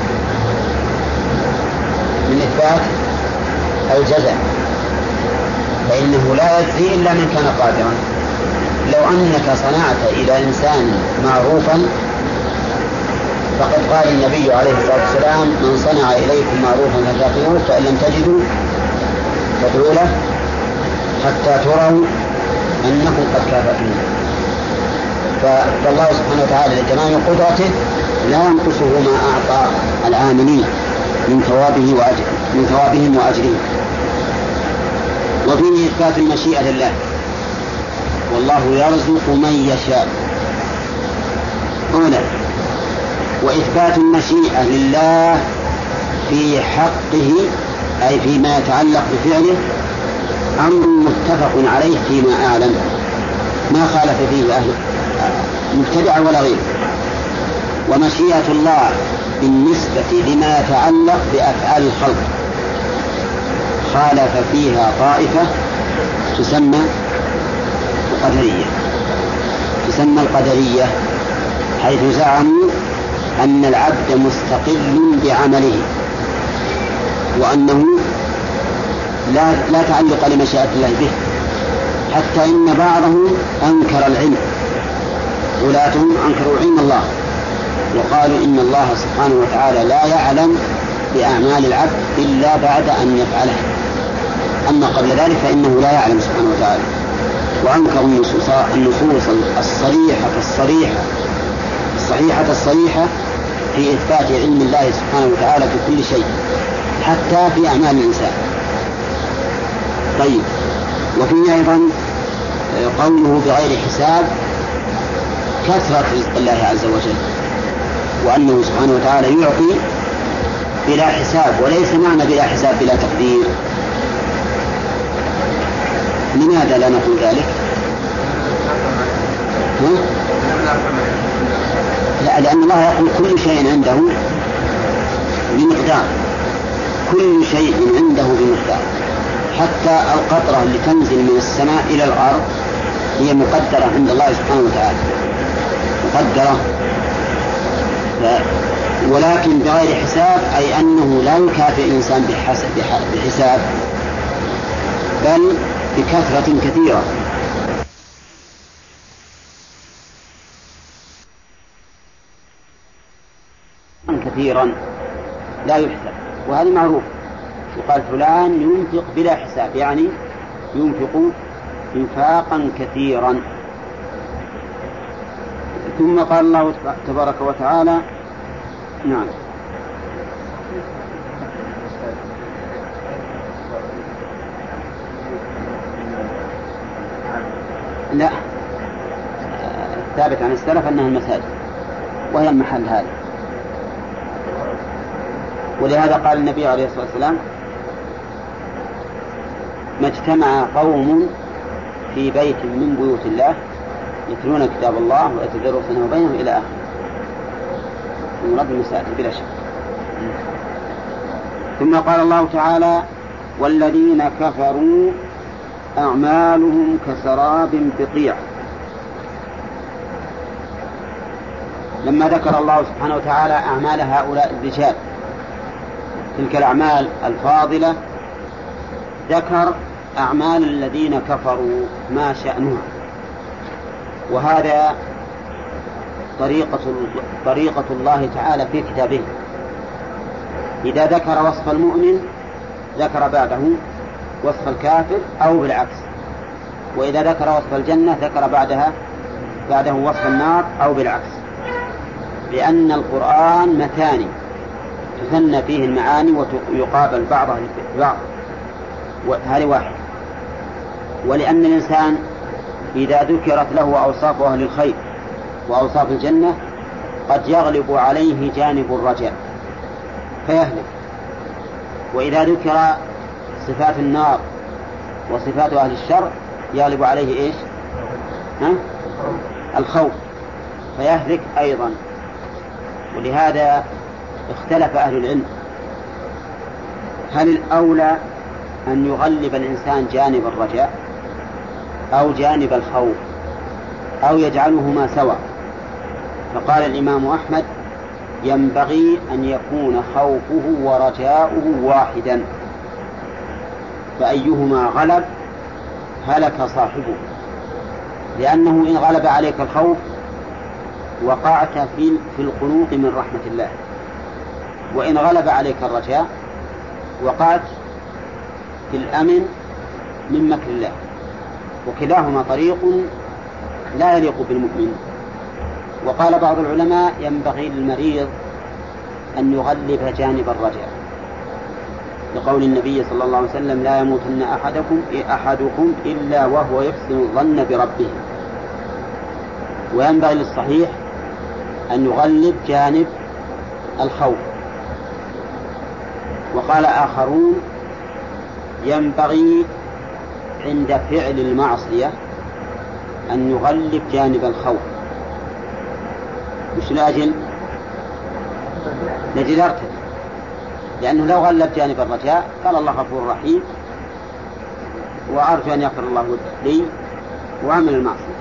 من إثبات الجزاء، فإنه لا يجزي إلا من كان قادرا. لو أنك صنعت إلى إنسان معروفا فقد قال النبي عليه الصلاة والسلام من صنع إليكم معروفا فكافئوه فإن لم تجدوا فادعوا له حتى تروا أنكم قد كافأتموه. فالله سبحانه وتعالى لتمام قدرته لا ينقصه ما أعطى العاملين من ثوابهم وأجرهم. وفيه إثبات المشيئة لله، والله يرزق من يشاء أولا. وإثبات المشيئة لله في حقه أي فيما يتعلق بفعله أمر متفق عليه فيما أعلم، ما خالف فيه أهل مبتدع ولا غير. ومشيئة الله بالنسبة لما يتعلق بأفعال الخلق خالف فيها طائفة تسمى القدرية، حيث زعموا أن العبد مستقل بعمله وأنه لا تعلق لمشيئة الله به، حتى إن بعضهم أنكر العلم، ولاتهم أنكروا علم الله وقالوا إن الله سبحانه وتعالى لا يعلم بأعمال العبد إلا بعد أن يفعله، أما قبل ذلك فإنه لا يعلم سبحانه وتعالى. وأنكروا النصوص الصريحة في إثبات علم الله سبحانه وتعالى في كل شيء حتى في أعمال الإنسان. طيب، وفيه أيضا قوله بغير حساب كثرة رزق الله عز وجل، وأنه سبحانه وتعالى يعطي بلا حساب، وليس معنى بلا حساب بلا تقدير. لماذا لا نقول ذلك؟ لا، لأن الله يقول كل شيء عنده بمقدار، كل شيء عنده بمقدار. مقدار، حتى القطرة اللي تنزل من السماء إلى الأرض هي مقدرة عند الله سبحانه وتعالى، مقدرة، ولكن بغير حساب، أي أنه لا يكافئ الإنسان بحساب، بل بكثرة كثيرة. كثيرا لا يحسب، وهذا معروف. يقال فلان ينفق بلا حساب، يعني ينفق انفاقا كثيرا. ثم قال الله تبارك وتعالى: نعم، لا، ثابت عن السلف أنها المساجد وهي المحل هذا. ولهذا قال النبي عليه الصلاة والسلام: ما اجتمع قوم في بيت من بيوت الله يتلون كتاب الله ويتدارسونه بينهم إلى آخره. المراد المساجد بلا شك. ثم قال الله تعالى: والذين كفروا أعمالهم كسراب بقيع. لما ذكر الله سبحانه وتعالى أعمال هؤلاء الرجال، تلك الأعمال الفاضلة، ذكر أعمال الذين كفروا ما شأنها. وهذا طريقة الله تعالى في كتابه: إذا ذكر وصف المؤمن ذكر بعده وصف الكافر، أو بالعكس. وإذا ذكر وصف الجنة ذكر بعده وصف النار، أو بالعكس، لأن القرآن مثاني تثنى فيه المعاني ويقابل بعضها ببعض، هذه واحد. ولأن الإنسان إذا ذكرت له أوصاف أهل الخير وأوصاف الجنة قد يغلب عليه جانب الرجاء فيهلك، وإذا ذكر صفات النار وصفات أهل الشر يغلب عليه إيش؟ الخوف فيهلك أيضا. ولهذا اختلف أهل العلم: هل الأولى أن يغلب الإنسان جانب الرجاء أو جانب الخوف، أو يجعلهما سوا؟ فقال الإمام أحمد: ينبغي أن يكون خوفه ورجاؤه واحدا، فأيهما غلب هلك صاحبه، لأنه إن غلب عليك الخوف وقعت في القنوط من رحمة الله، وإن غلب عليك الرجاء وقعت في الأمن من مكر الله، وكلاهما طريق لا يليق بالمؤمن. وقال بعض العلماء: ينبغي للمريض أن يغلب جانب الرجاء، لقول النبي صلى الله عليه وسلم: لا يموتن أحدكم إلا وهو يحسن الظن بربه. وينبغي للصحيح أن يغلب جانب الخوف. وقال آخرون: ينبغي عند فعل المعصية أن يغلب جانب الخوف. مش لأجل ارتد، لأنه لو غلب جانب الرجاء قال الله غفور رحيم وأرجو أن يغفر الله لي وأعمل المعصية.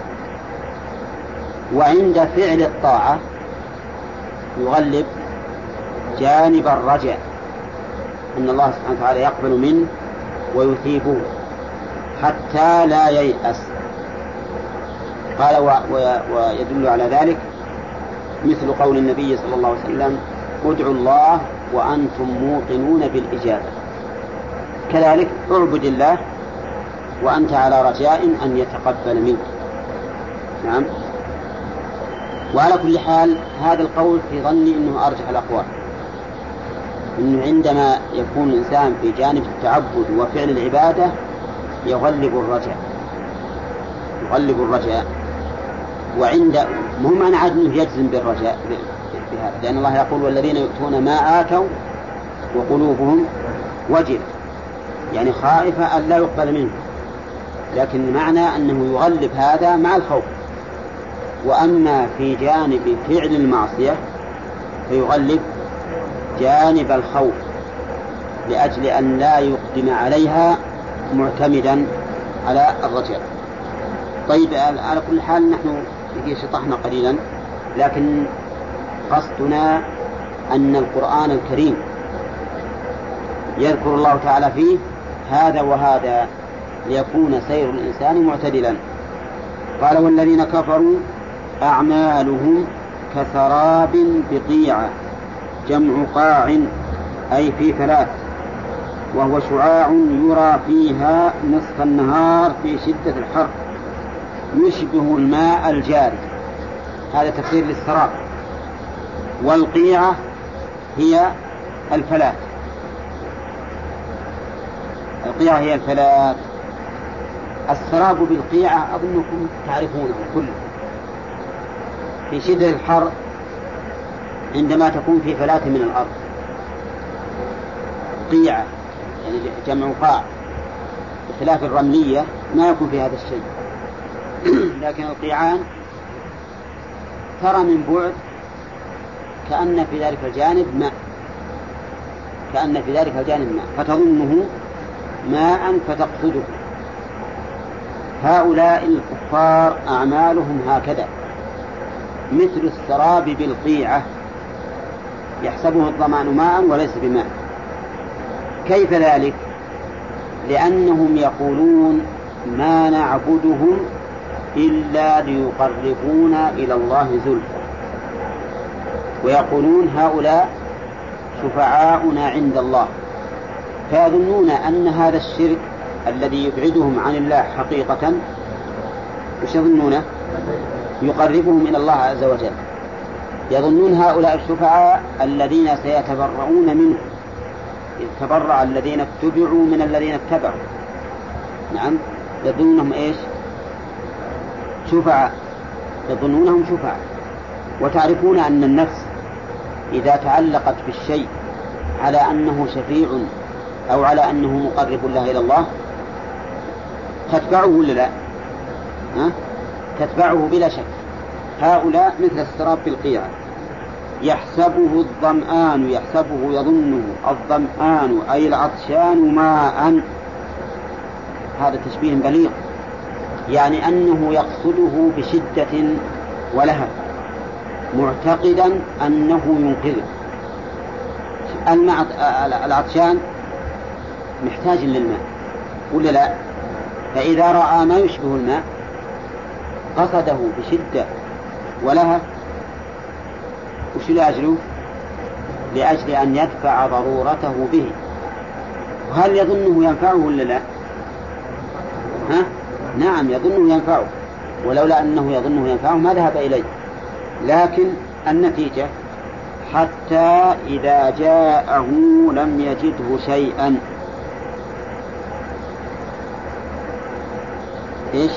وعند فعل الطاعة يغلب جانب الرجاء، أن الله سبحانه وتعالى يقبل منه ويثيبه حتى لا ييأس. قال ويدل على ذلك مثل قول النبي صلى الله عليه وسلم: ادعوا الله وأنتم موقنون بالإجابة. كذلك اعبد الله وأنت على رجاء أن يتقبل منك. نعم. وعلى كل حال هذا القول في ظني أنه أرجح الأقوال، أنه عندما يكون الإنسان في جانب التعبد وفعل العبادة يغلب الرجاء. وعند مهم أن عدنه يجزم بالرجاء بهذا، لأن الله يقول: والذين يؤتون ما آتوا وقلوبهم وجلة، يعني خائفة أن لا يقبل منه، لكن معنى أنه يغلب هذا مع الخوف. وأما في جانب فعل المعصية فيغلب جانب الخوف، لأجل أن لا يقدم عليها معتمدا على الرجع. طيب على كل حال نحن شطحنا قليلا، لكن قصدنا أن القرآن الكريم يذكر الله تعالى فيه هذا وهذا ليكون سير الإنسان معتدلا. قال والذين كفروا أعمالهم كسراب بقيعة، جمع قاع أي في ثلاث، وهو شعاع يرى فيها نصف النهار في شدة الحر يشبه الماء الجاري. هذا تفسير للسراب. والقيعة هي الفلات، القيعة هي الفلات. السراب بالقيعة أظنكم تعرفونه كله. في شدة الحر عندما تكون في فلاة من الأرض قيعة، يعني جمع قاع، بخلاف الرملية ما يكون في هذا الشيء. لكن القيعان ترى من بعد كأن في ذلك الجانب ماء، كأن في ذلك الجانب ماء، فتظنه ماء فتقصده. هؤلاء الكفار أعمالهم هكذا، مثل السراب بالقيعة يحسبه الظمآن ماء وليس بماء. كيف ذلك؟ لأنهم يقولون ما نعبدهم إلا ليقربونا إلى الله زلفى، ويقولون هؤلاء شفعاؤنا عند الله، فيظنون أن هذا الشرك الذي يبعدهم عن الله حقيقة وش يظنونه؟ يقربهم إلى الله عز وجل. يظنون هؤلاء الشفعاء الذين سيتبرؤون منه، إذ تبرأ الذين اتبعوا من الذين اتبعوا. نعم، يظنونهم إيش؟ شفعاء، يظنونهم شفعاء. وتعرفون أن النفس إذا تعلقت بالشيء على أنه شفيع أو على أنه مقرب الله إلى الله تتبعه ولا لا؟ تتبعه بلا شك. هؤلاء مثل السراب بالقيعة يحسبه الظمآن، يحسبه يظنه الظمآن أي العطشان ماء. هذا تشبيه بليغ، يعني أنه يقصده بشدة ولهب معتقدا أنه ينقذه. العطشان محتاج للماء ولا لا؟ فإذا رأى ما يشبه الماء قصده بشدة ولهب، وش لأجله؟ لأجل أن يدفع ضرورته به. وهل يظنه ينفعه ولا لا؟ نعم يظنه ينفعه، ولولا أنه يظنه ينفعه ما ذهب إليه. لكن النتيجة حتى إذا جاءه لم يجده شيئا. إيش؟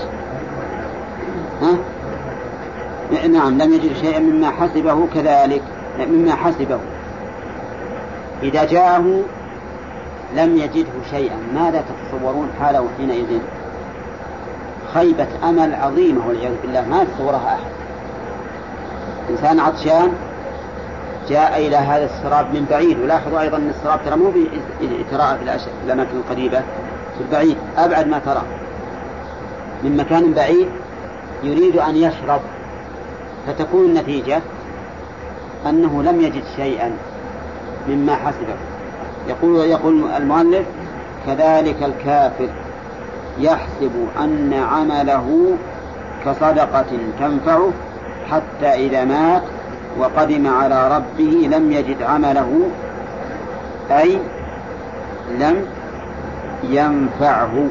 نعم، لم يجد شيئا مما حسبه كذلك، مما حسبه. إذا جاءه لم يجده شيئا، ماذا تتصورون حاله حينئذ؟ خيبة أمل عظيمة والعياذ بالله ما يتصورها أحد. إنسان عطشان جاء إلى هذا السراب من بعيد، ولاحظوا أيضا أن السراب ترى مو ترى في الأماكن القريبة، في البعيد أبعد ما ترى، من مكان بعيد يريد أن يشرب، فتكون النتيجة أنه لم يجد شيئا مما حسبه. يقول المؤلف كذلك الكافر يحسب أن عمله كصدقة تنفعه حتى إذا مات وقدم على ربه لم يجد عمله، أي لم ينفعه.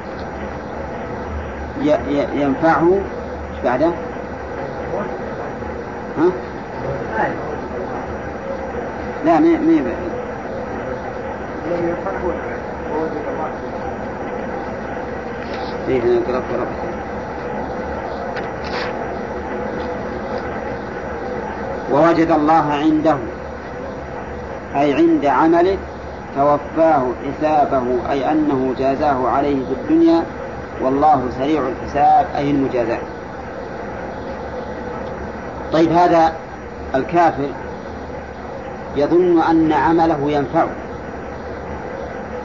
ينفعه ايش بعده؟ لا ما فيه نقرأ في ربه. ووجد الله عنده أي عند عمله توفاه حسابه، أي أنه جازاه عليه في الدنيا، والله سريع الحساب أي المجازات. طيب هذا الكافر يظن أن عمله ينفعه،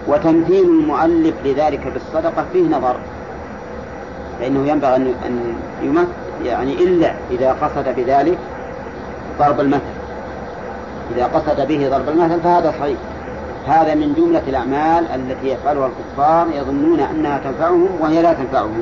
وتمثيل المؤلف لذلك بالصدقة فيه نظر، فإنه ينبغي أن يمثل يعني إلا إذا قصد بذلك ضرب المثل، إذا قصد به ضرب المثل فهذا صحيح. هذا من جملة الأعمال التي يفعلها الكفار يظنون أنها تنفعهم وهي لا تنفعهم،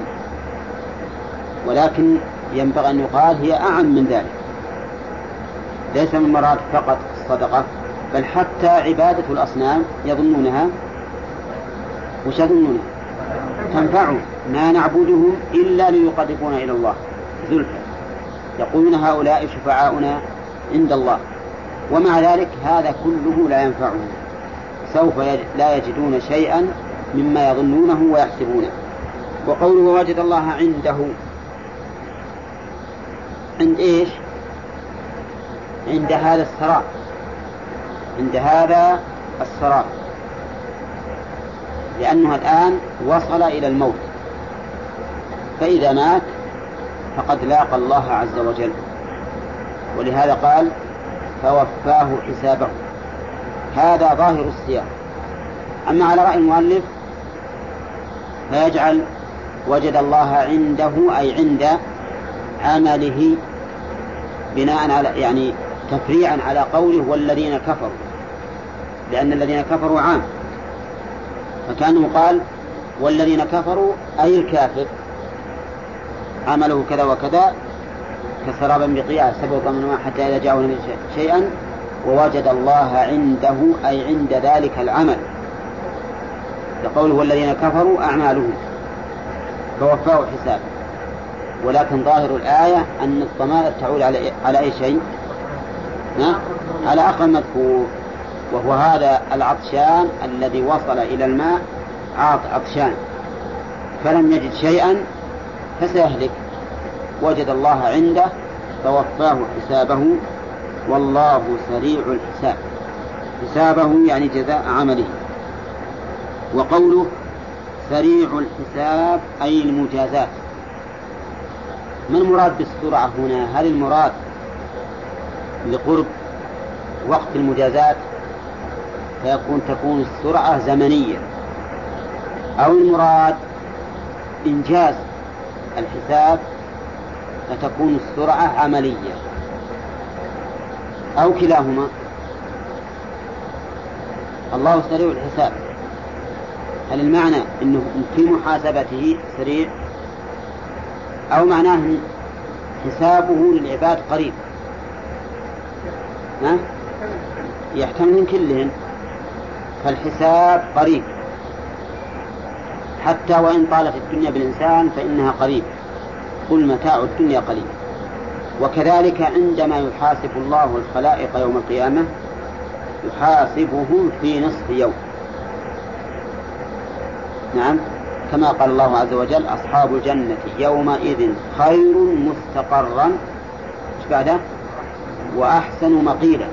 ولكن ينبغي أن يقال هي أعم من ذلك. ليس من مراد فقط الصدقة، بل حتى عبادة الأصنام يظنونها وش يظنونها تنفعهم، ما نعبدهم إلا ليقربونا إلى الله زلفى، يقولون هؤلاء شفعاؤنا عند الله، ومع ذلك هذا كله لا ينفعهم، سوف لا يجدون شيئا مما يظنونه ويحسبونه. وقوله وجد الله عنده، عند إيش؟ عند هذا السراب، عند هذا السراب، لأنه الآن وصل إلى الموت، فإذا مات فقد لاقى الله عز وجل، ولهذا قال فوفاه حسابه. هذا ظاهر السياق. أما على رأي المؤلف فيجعل وجد الله عنده أي عند عمله، بناء على يعني تفريعا على قوله والذين كفروا، لأن الذين كفروا عام، فكانه قال والذين كفروا أي الكافر عمله كذا وكذا كسرابا بقيعة سبق من الماء حتى إذا جاءه شيئا ووجد الله عنده أي عند ذلك العمل، لقوله والذين كفروا أعمالهم فوفاه حساب. ولكن ظاهر الآية أن الضمائر تعود على أي شيء؟ على أقل مذكور، وهو هذا العطشان الذي وصل إلى الماء عطشان فلم يجد شيئا فسيهلك، وجد الله عنده فوفاه حسابه والله سريع الحساب. حسابه يعني جزاء عمله. وقوله سريع الحساب أي المجازات. ما المراد بالسرعة هنا؟ هل المراد لقرب وقت المجازات تكون السرعة زمنية، أو المراد إنجاز الحساب فتكون السرعة عملية، أو كلاهما؟ الله سريع الحساب، هل المعنى أنه في محاسبته سريع، أو معناه حسابه للعباد قريب؟ يحتمل من كلهم، فالحساب قريب حتى وإن طالت الدنيا بالإنسان فإنها قريب، قل متاع الدنيا قليل. وكذلك عندما يحاسب الله الخلائق يوم القيامة يحاسبهم في نصف يوم، نعم، كما قال الله عز وجل أصحاب الجنة يومئذ خير مستقرا بعده وأحسن مقيلا.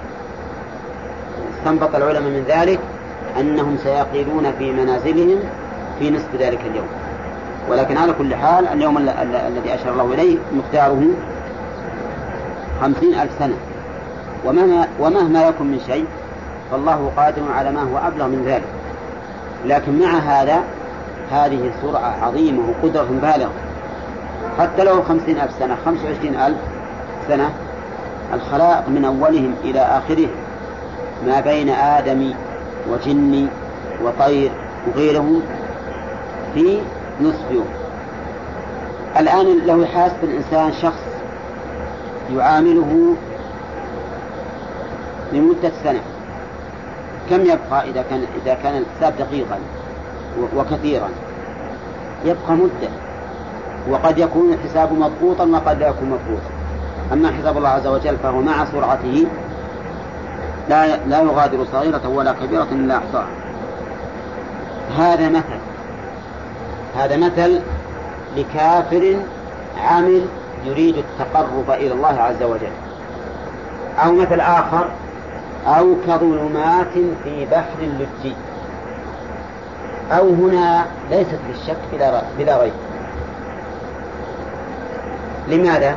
استنبط العلماء من ذلك أنهم سيقيلون في منازلهم في نصف ذلك اليوم. ولكن على كل حال اليوم الذي أشار الله إليه مقداره 50,000 سنة، ومهما يكن من شيء فالله قادر على ما هو أبلغ من ذلك. لكن مع هذا هذه سرعة عظيمة وقدرة بالغة، حتى لو 50,000 سنة 25,000 سنة الخلائق من أولهم إلى آخرهم ما بين آدم وجن وطير وغيرهم في نصف يوم. الآن لو يحاسب الإنسان شخص يعامله لمدة سنة كم يبقى إذا كان الحساب دقيقا وكثيرا؟ يبقى مدة، وقد يكون الحساب مضبوطا وقد لا يكون مضبوطا. أما حساب الله عز وجل فهو مع سرعته لا يغادر صغيرة ولا كبيرة إلا أحصاها. هذا مثل لكافر عامل يريد التقرب إلى الله عز وجل. أو مثل آخر أو كظلمات في بحر اللجي. أو هنا ليست بالشك بلا ريب. لماذا؟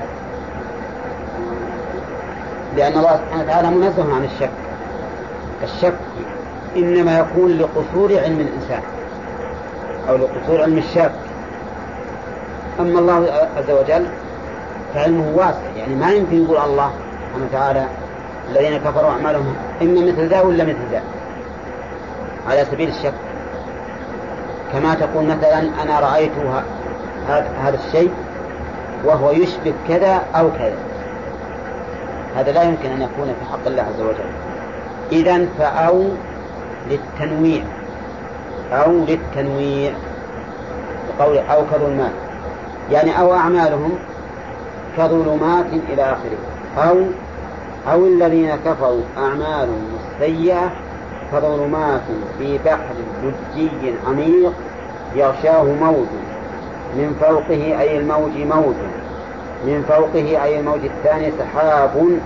لأن الله سبحانه وتعالى منزه عن الشك إنما يكون لقصور علم الإنسان أو لقصور علم الشاب. أما الله عز وجل فعلمه واسع، يعني ما يمكن يقول الله سبحانه وتعالى الذين كفروا أعمالهم إما مثل ذا ولا مثل ذا على سبيل الشك، كما تقول مثلا أنا رأيت هذا الشيء وهو يشبه كذا أو كذا، هذا لا يمكن أن يكون في حق الله عز وجل. إذن فأو للتنويع، أو للتنويع بقول أو كظلمات، يعني أو أعمالهم كظلمات إلى آخره، أو الذين كفروا أعمالهم السيئة كظلمات في بحر لجي عميق يغشاه موج من فوقه، أي الموج موج من فوقه، أي الموج الثاني سحاب،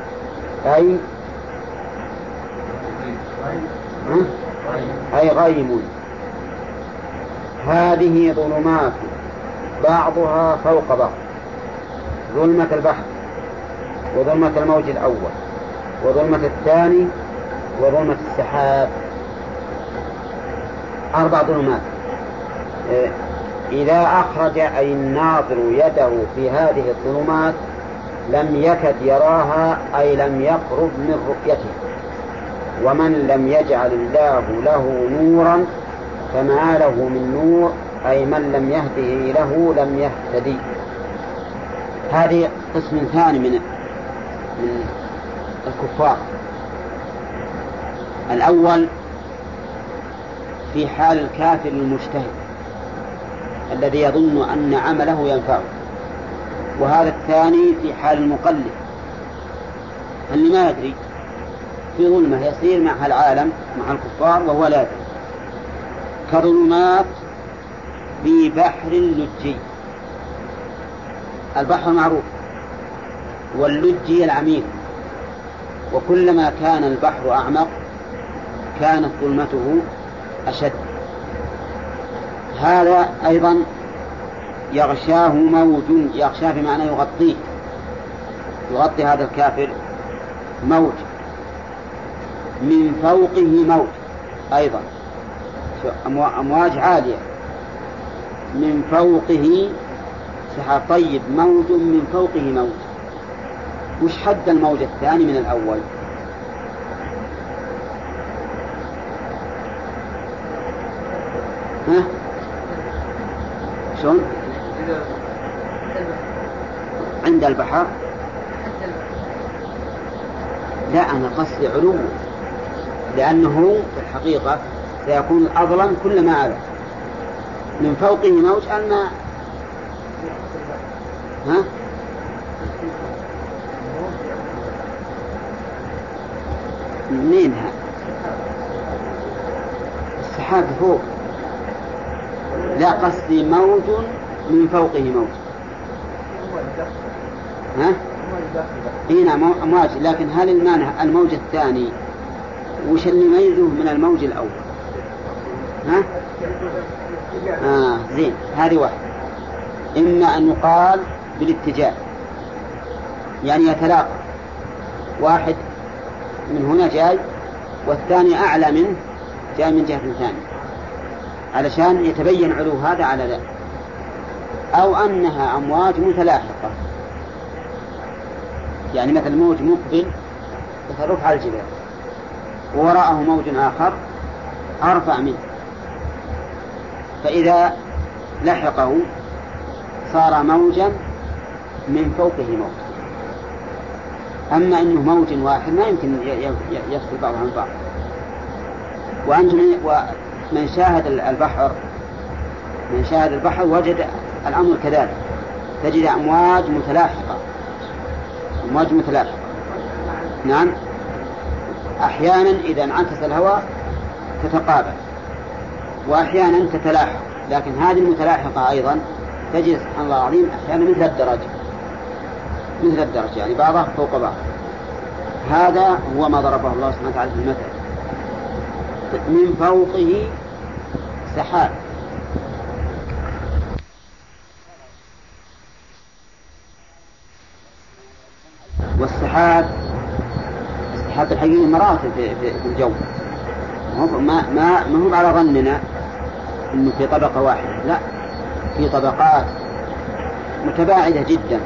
أي غيم. هذه ظلمات بعضها فوق بعض، ظلمة البحر وظلمة الموج الأول وظلمة الثاني وظلمة السحاب، 4 ظلمات. إذا أخرج أي الناظر يده في هذه الظلمات لم يكد يراها، أي لم يقرب من رؤيته. ومن لم يجعل الله له نورا فما له من نور، أي من لم يهده له لم يهتدي. هذه قسم ثاني من الكفار. الأول في حال الكافر المجتهد الذي يظن أن عمله ينفعه، وهذا الثاني في حال المقلد اللي ما يدري، في ظلمة يسير مع العالم مع الكفار وهو لا يدري. كظلمات في بحر لجي، البحر معروف واللجي العميق، وكلما كان البحر أعمق كانت ظلمته أشد. هذا أيضا يغشاه موج، يغشاه بمعنى يغطيه، يغطي هذا الكافر موج من فوقه موج، أيضا أمواج عالية من فوقه سحاب. طيب موج من فوقه موج، وش حد الموج الثاني من الأول؟ ها؟ شون؟ عند البحر؟ لا، أنا قصدي علو، لأنه في الحقيقة سيكون أظلم كلما علا. من فوقه موج الماء. ها؟ منينها؟ السحاب فوق. لا، قصدي موج من فوقه موج. ها؟ هنا أمواج، لكن هل المانع الموج الثاني وش اللي يميزه من الموج الأول؟ ها؟ زين، هذه واحد. إما أن يقال بالاتجاه، يعني يتلاقى، واحد من هنا جاي والثاني أعلى منه جاي من جهة ثانية علشان يتبين علو هذا على ذا، أو أنها أمواج متلاحقة، يعني مثل موج مقبل يترفع على الجبال ووراءه موج آخر أرفع منه، فإذا لحقه صار موجا من فوقه موج. أما إنه موج واحد ما يمكن يفصل بعض عن بعض. ومن شاهد البحر، من شاهد البحر وجد الأمر كذلك، تجد أمواج متلاحقة، أمواج متلاحقة. نعم، أحيانا إذا انعكس الهواء تتقابل، وأحيانا تتلاحق، لكن هذه المتلاحقة أيضا تجد سبحان الله العظيم أحيانا مثل الدرجة، يعني بعضها فوق بعض. هذا هو ما ضربه الله سبحانه وتعالى في المثل. من فوقه سحاب، والسحاب الحقيقي مراتب في الجو. ما هو على ظننا إنه في طبقة واحدة، لا، في طبقات متباعدة جدا،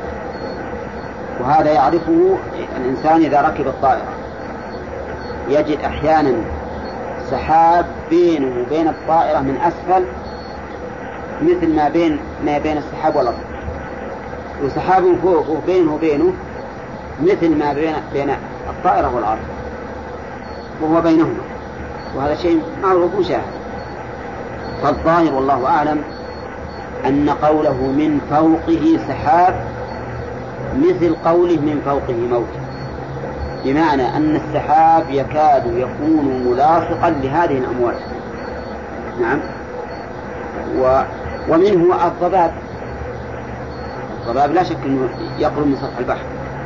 وهذا يعرفه الإنسان إذا ركب الطائرة، يجد أحيانا سحاب بينه وبين الطائرة من أسفل مثل ما بين السحاب والأرض، وسحاب فوقه بينه وبينه مثل ما بين الطائرة والأرض، وهو بينهما، وهذا شيء معروف مشاهد. فالظاهر والله أعلم أن قوله من فوقه سحاب مثل قوله من فوقه موت، بمعنى أن السحاب يكاد يكون ملاصقا لهذه الأمواج. نعم. ومنه الضباب. الضباب لا شك أنه يقرب من سطح البحر.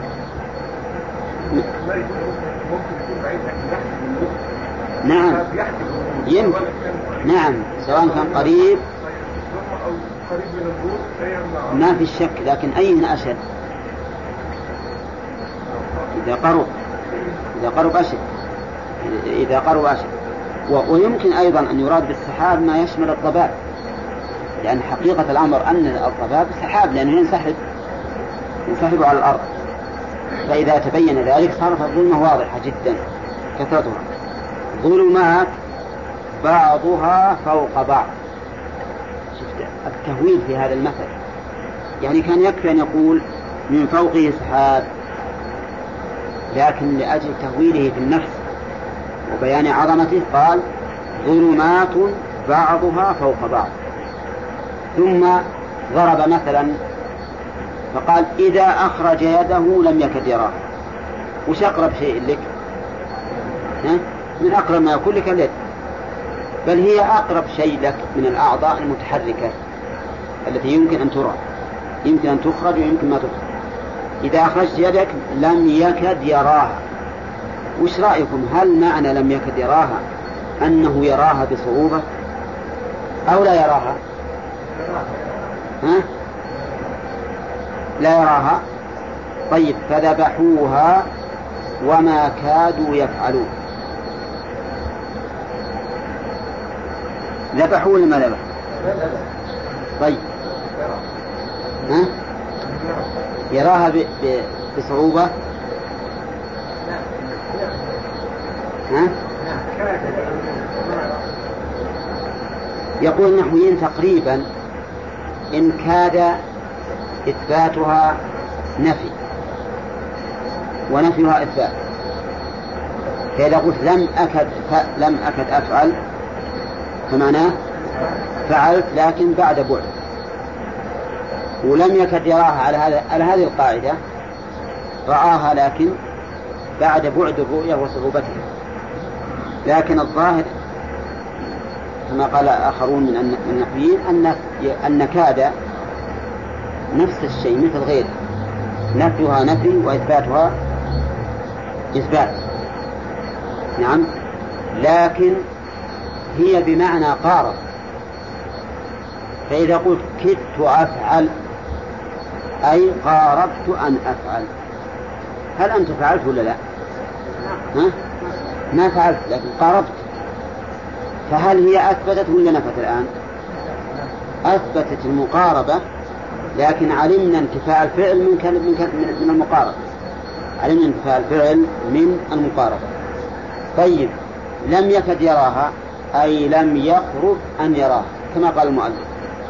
نعم يمكن، نعم، سواء كان قريب ما في شك، لكن أين أشد؟ إذا قرب أشد، إذا قرب أشد. ويمكن أيضا أن يراد بالسحاب ما يشمل الضباب، لأن حقيقة الأمر أن الضباب سحاب لأنه ينسحب على الأرض، فإذا تبين ذلك صارت الظلمة واضحة جدا كثرتها، ظلمات بعضها فوق بعض. شفت التهويل في هذا المثل؟ يعني كان يكفي أن يقول من فوقه سحاب، لكن لأجل تهويله في النفس وبيان عظمته قال ظلمات بعضها فوق بعض. ثم ضرب مثلا فقال إذا أخرج يده لم يكد يراه. وش أقرب شيء لك؟ من أقرب ما يكون لك اليد، بل هي أقرب شيء لك من الأعضاء المتحركة التي يمكن أن ترى، يمكن أن تخرج ويمكن ما تخرج. إذا أخرجت يدك لم يكد يراها. وش رأيكم؟ هل معنى لم يكد يراها أنه يراها بصعوبة أو لا يراها؟ لا يراها. طيب، فذبحوها وما كادوا يفعلون. ذبحوا ولا ما ذبحوا؟ طيب، يراها بصعوبة؟ يقول النحويين تقريبا إن كاد إثباتها نفي ونفيها إثبات، فإذا قلت لم أكد أفعل فمعناه فعلت لكن بعد بعد، ولم يكد يراها على هذه القاعدة، رآها لكن بعد بعد الرؤية وصعوبتها. لكن الظاهر كما قال آخرون من النحويين أن كاد نفس الشيء مثل غيره، نفيها نفي وإثباتها إثبات. نعم، لكن هي بمعنى قارب. فإذا قلت كدت أفعل أي قاربت أن أفعل، هل أنت فعلت ولا لا؟ ما فعلت لكن قاربت. فهل هي أثبتت ولا نفت الآن؟ أثبتت المقاربة، لكن علمنا انتفاء الفعل من المقاربة، علمنا انتفاء الفعل من المقاربة. طيب، لم يكد يراها أي لم يقرب أن يراها، كما قال المؤلف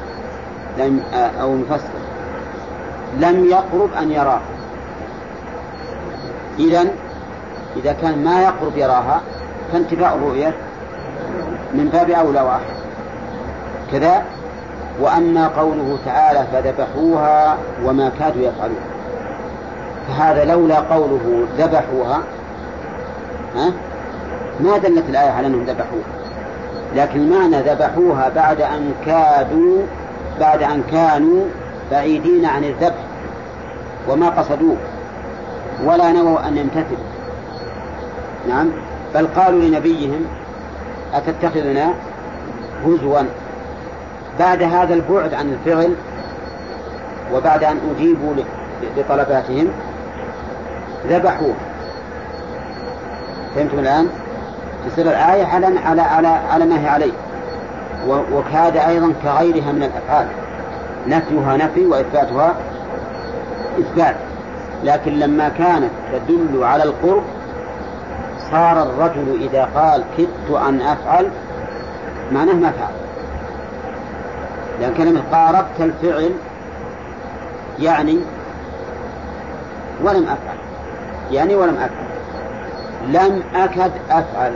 أو المفسر لم يقرب أن يراها. إذا كان ما يقرب يراها فانتفاء الرؤية من باب أولى وأحد كذا. وأما قوله تعالى فذبحوها وما كادوا يفعلون، فهذا لولا قوله ذبحوها ما دلت الآية على أنهم ذبحوها، لكن معنى ذبحوها بعد أن كانوا بعيدين عن الذبح وما قصدوه ولا نووا أن يمتثلوا. نعم، بل قالوا لنبيهم أتتخذنا هزوا. بعد هذا البعد عن الفعل وبعد أن أجيبوا لطلباتهم ذبحوه. فهمتم الآن؟ تصير الآية على ما هي عليه. وكاد أيضا كغيرها من الأفعال، نفيها نفي وإثباتها إثبات، لكن لما كانت تدل على القرب صار الرجل إذا قال كدت أن أفعل معناه ما فعل، لأن كلمة قاربت الفعل يعني ولم أفعل، يعني ولم أفعل، لم أكد أفعل.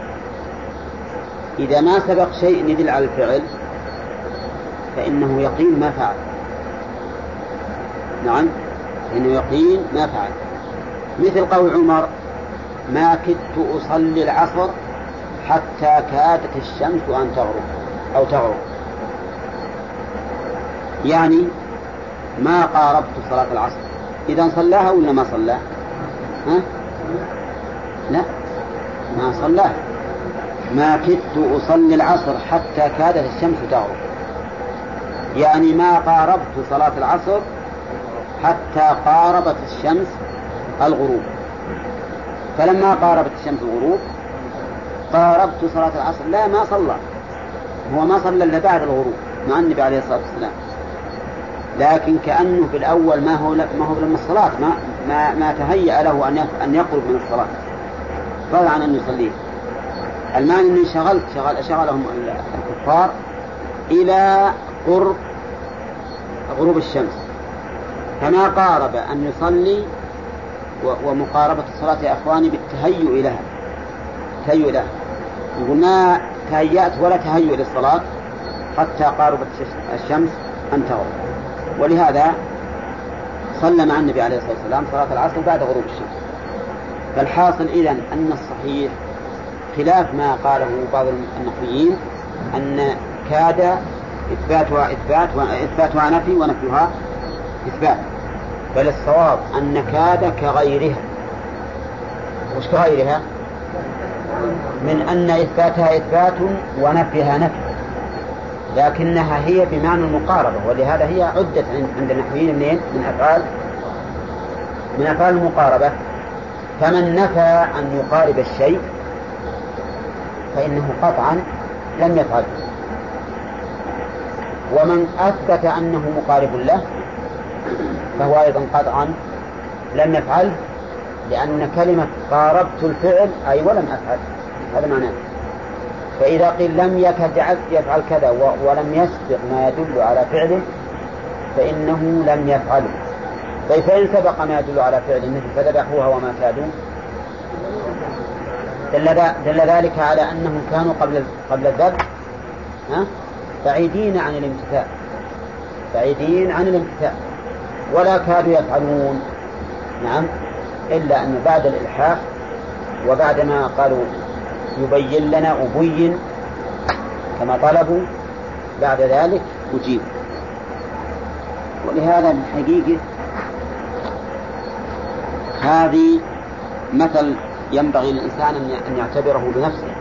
إذا ما سبق شيء يدل على الفعل فإنه يقين ما فعل. نعم، إنه يقين ما فعل. مثل قول عمر ما كدت أصلي العصر حتى كادت الشمس أن تغرب أو تغرب، يعني ما قاربت صلاة العصر. إذا صلاها ولا ما صلاها؟ لا، ما صلاها. ما كدت أصلي العصر حتى كادت الشمس تغرب، يعني ما قاربت صلاة العصر حتى قاربت الشمس الغروب. فلما قاربت الشمس الغروب قاربت صلاة العصر. لا، ما صلى، هو ما صلى إلا بعد الغروب مع النبي عليه الصلاة والسلام، لكن كأنه في الأول ما هو لما الصلاة ما تهيأ له أن يقرب من الصلاة فضلا عن أن يصليه. المعنى أني شغلهم الكفار إلى قرب غروب الشمس، فما قارب أن يصلي. ومقاربة الصلاة يا أخواني بالتهيؤ لها، يقول ما تهيأت ولا تهيؤ للصلاة حتى قاربت الشمس أن تغرب. ولهذا صلى مع النبي عليه الصلاة والسلام صلاة العصر بعد غروب الشمس. فالحاصل إذن أن الصحيح خلاف ما قاله بعض النحويين أن كاد إثباتها نفي ونفيها إثبات، بل الصواب أن كاد كغيرها. وش كغيرها؟ من أن إثباتها إثبات ونفيها نفي، لكنها هي بمعنى المقاربة، ولهذا هي عدت عند النحويين من أفعال المقاربة. فمن نفى أن يقارب الشيء فإنه قطعا لم يفعل، ومن أثبت أنه مقارب له فهو أيضا قطعا لم يفعل، لأن كلمة قاربت الفعل أي ولم أفعل، هذا معناه. فإذا قيل لم يكد يفعل كذا ولم يسبق ما يدل على فعله فإنه لم يفعله. فإن سبق ما يدل على فعله مثل فذبحوها وما كادوا دل ذلك على أنهم كانوا قبل الذبح بعيدين عن الامتثال ولا كادوا يفعلون. نعم، إلا أن بعد الإلحاح وبعدما قالوا يبين لنا أبين كما طلبوا بعد ذلك أجيب. ولهذا الحقيقة هذه مثل ينبغي للإنسان أن يعتبره بنفسه،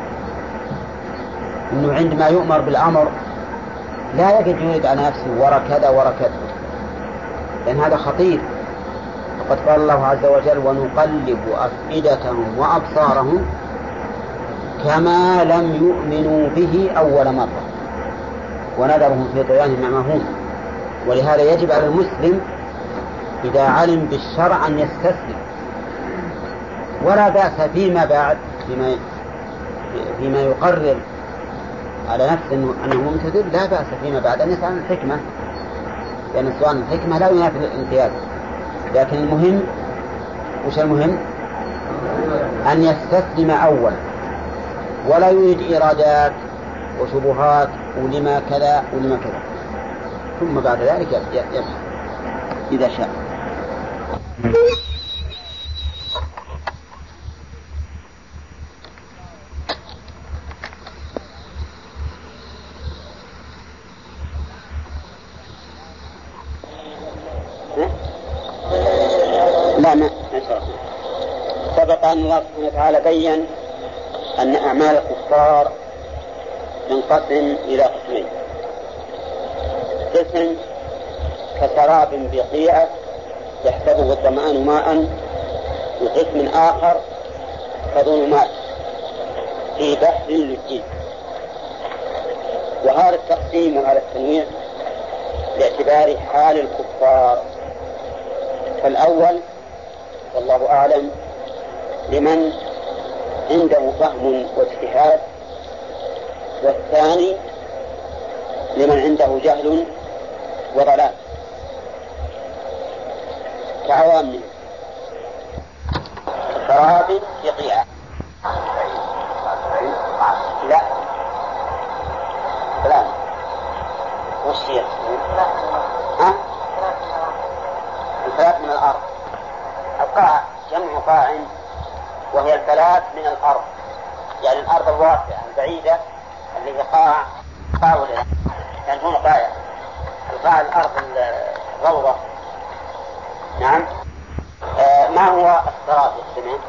أنه عندما يؤمر بالأمر لا يجد يريد على نفسه ورا كذا، لأن هذا خطير. وقد قال الله عز وجل ونقلب أفئدتهم وأبصارهم كما لم يؤمنوا به أول مرة ونذرهم في طغيانهم يعمهون. ولهذا يجب على المسلم إذا علم بالشرع أن يستسلم، ولا بأس فيما بعد فيما يقرر على نفسه أنه ممتثل، لا بأس فيما بعد أن يسأل عن الحكمة، لأن السؤال عن الحكمة لا ينافي الامتياز. لكن المهم وش المهم؟ أن يستسلم أولا ولا يريد إيرادات وشبهات ولما كذا ولما كذا، ثم بعد ذلك يبحث إذا شاء. لا ما شرح. سبق أن الله سبحانه وتعالى بين أن أعمال الكفار تنقسم إلى قسمين: قسم كسراب بقيعة يحسبه الظمآن ماء، وقسم آخر كظلمات في بحر للجن. وهذا التقسيم وهذا التنويع باعتبار حال الكفار. فالأول والله أعلم لمن عنده فهم واجتهاد، والثاني لمن عنده جهل وضلال كعوامنا. شراب يقيع لا فلان وشير الفلات من الأرض. القاع جمع قاع وهي الفلات من الأرض، يعني الأرض الواسعة البعيدة اللي هي قاع قاولة، يعني هو قاع القاع الأرض الروضة. نعم. ما هو السراب يا سنين؟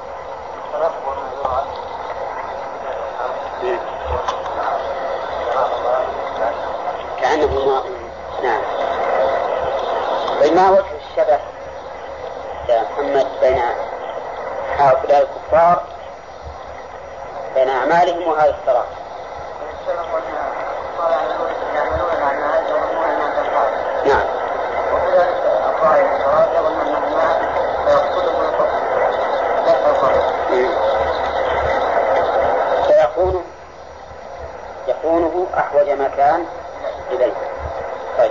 كأنه ماء. نعم. ما وجه الشبه يا محمد بين هؤلاء الكفار، بين أعمالهم وهذا السراب؟ نعم. وكذلك القائل السراب يظن أنه ماء فيقصده القصد فيكونه أحوج مكان إليه. طيب.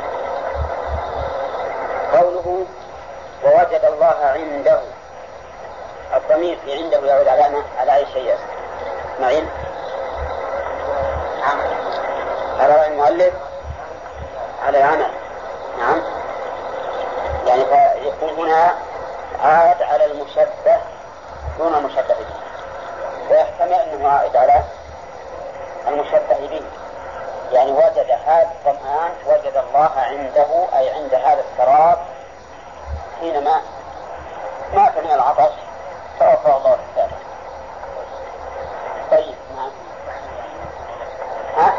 قوله ووجد الله عنده، الضمير في عنده يعود على أي شيء معين؟ على رأي المؤلف على العمل. نعم. يعني فيكون هنا عاد على المشبه دون المشبه به، ويحتمل أنه عائد على المشبه به، يعني وجد هذا الظمآن وجد الله عنده أي عند هذا السراب حينما مات من العطش فوفى الله السابق. طيب. نعم. ها؟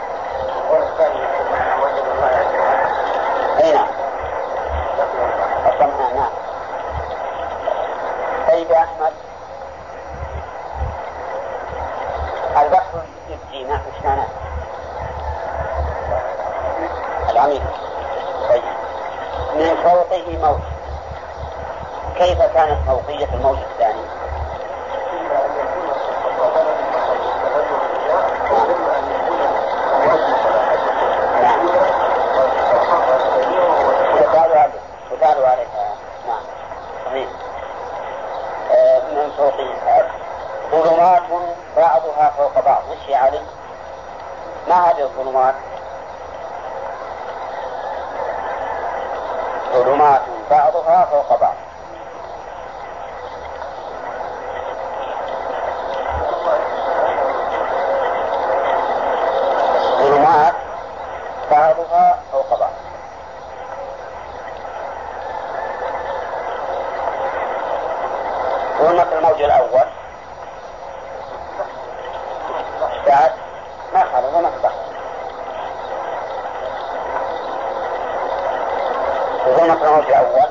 وجد الله عنده. أي نعم. الظمآن. نعم. طيب يا أحمد، البحر يبجي ما في شانه العميق. طيب. من فوقه موج، كيف كانت فوقية الموج الثاني؟ تدال عليها. نعم. صحيح. من فوقه ظلمات بعضها فوق بعض. وش يا علي؟ ما هذه الظلمات؟ ظلمات بعضها فوق بعض. ظلمات بعضها فوق بعض. قلنا في الموج الأول بعد ما خلص وما فتح. قلنا في الموج الأول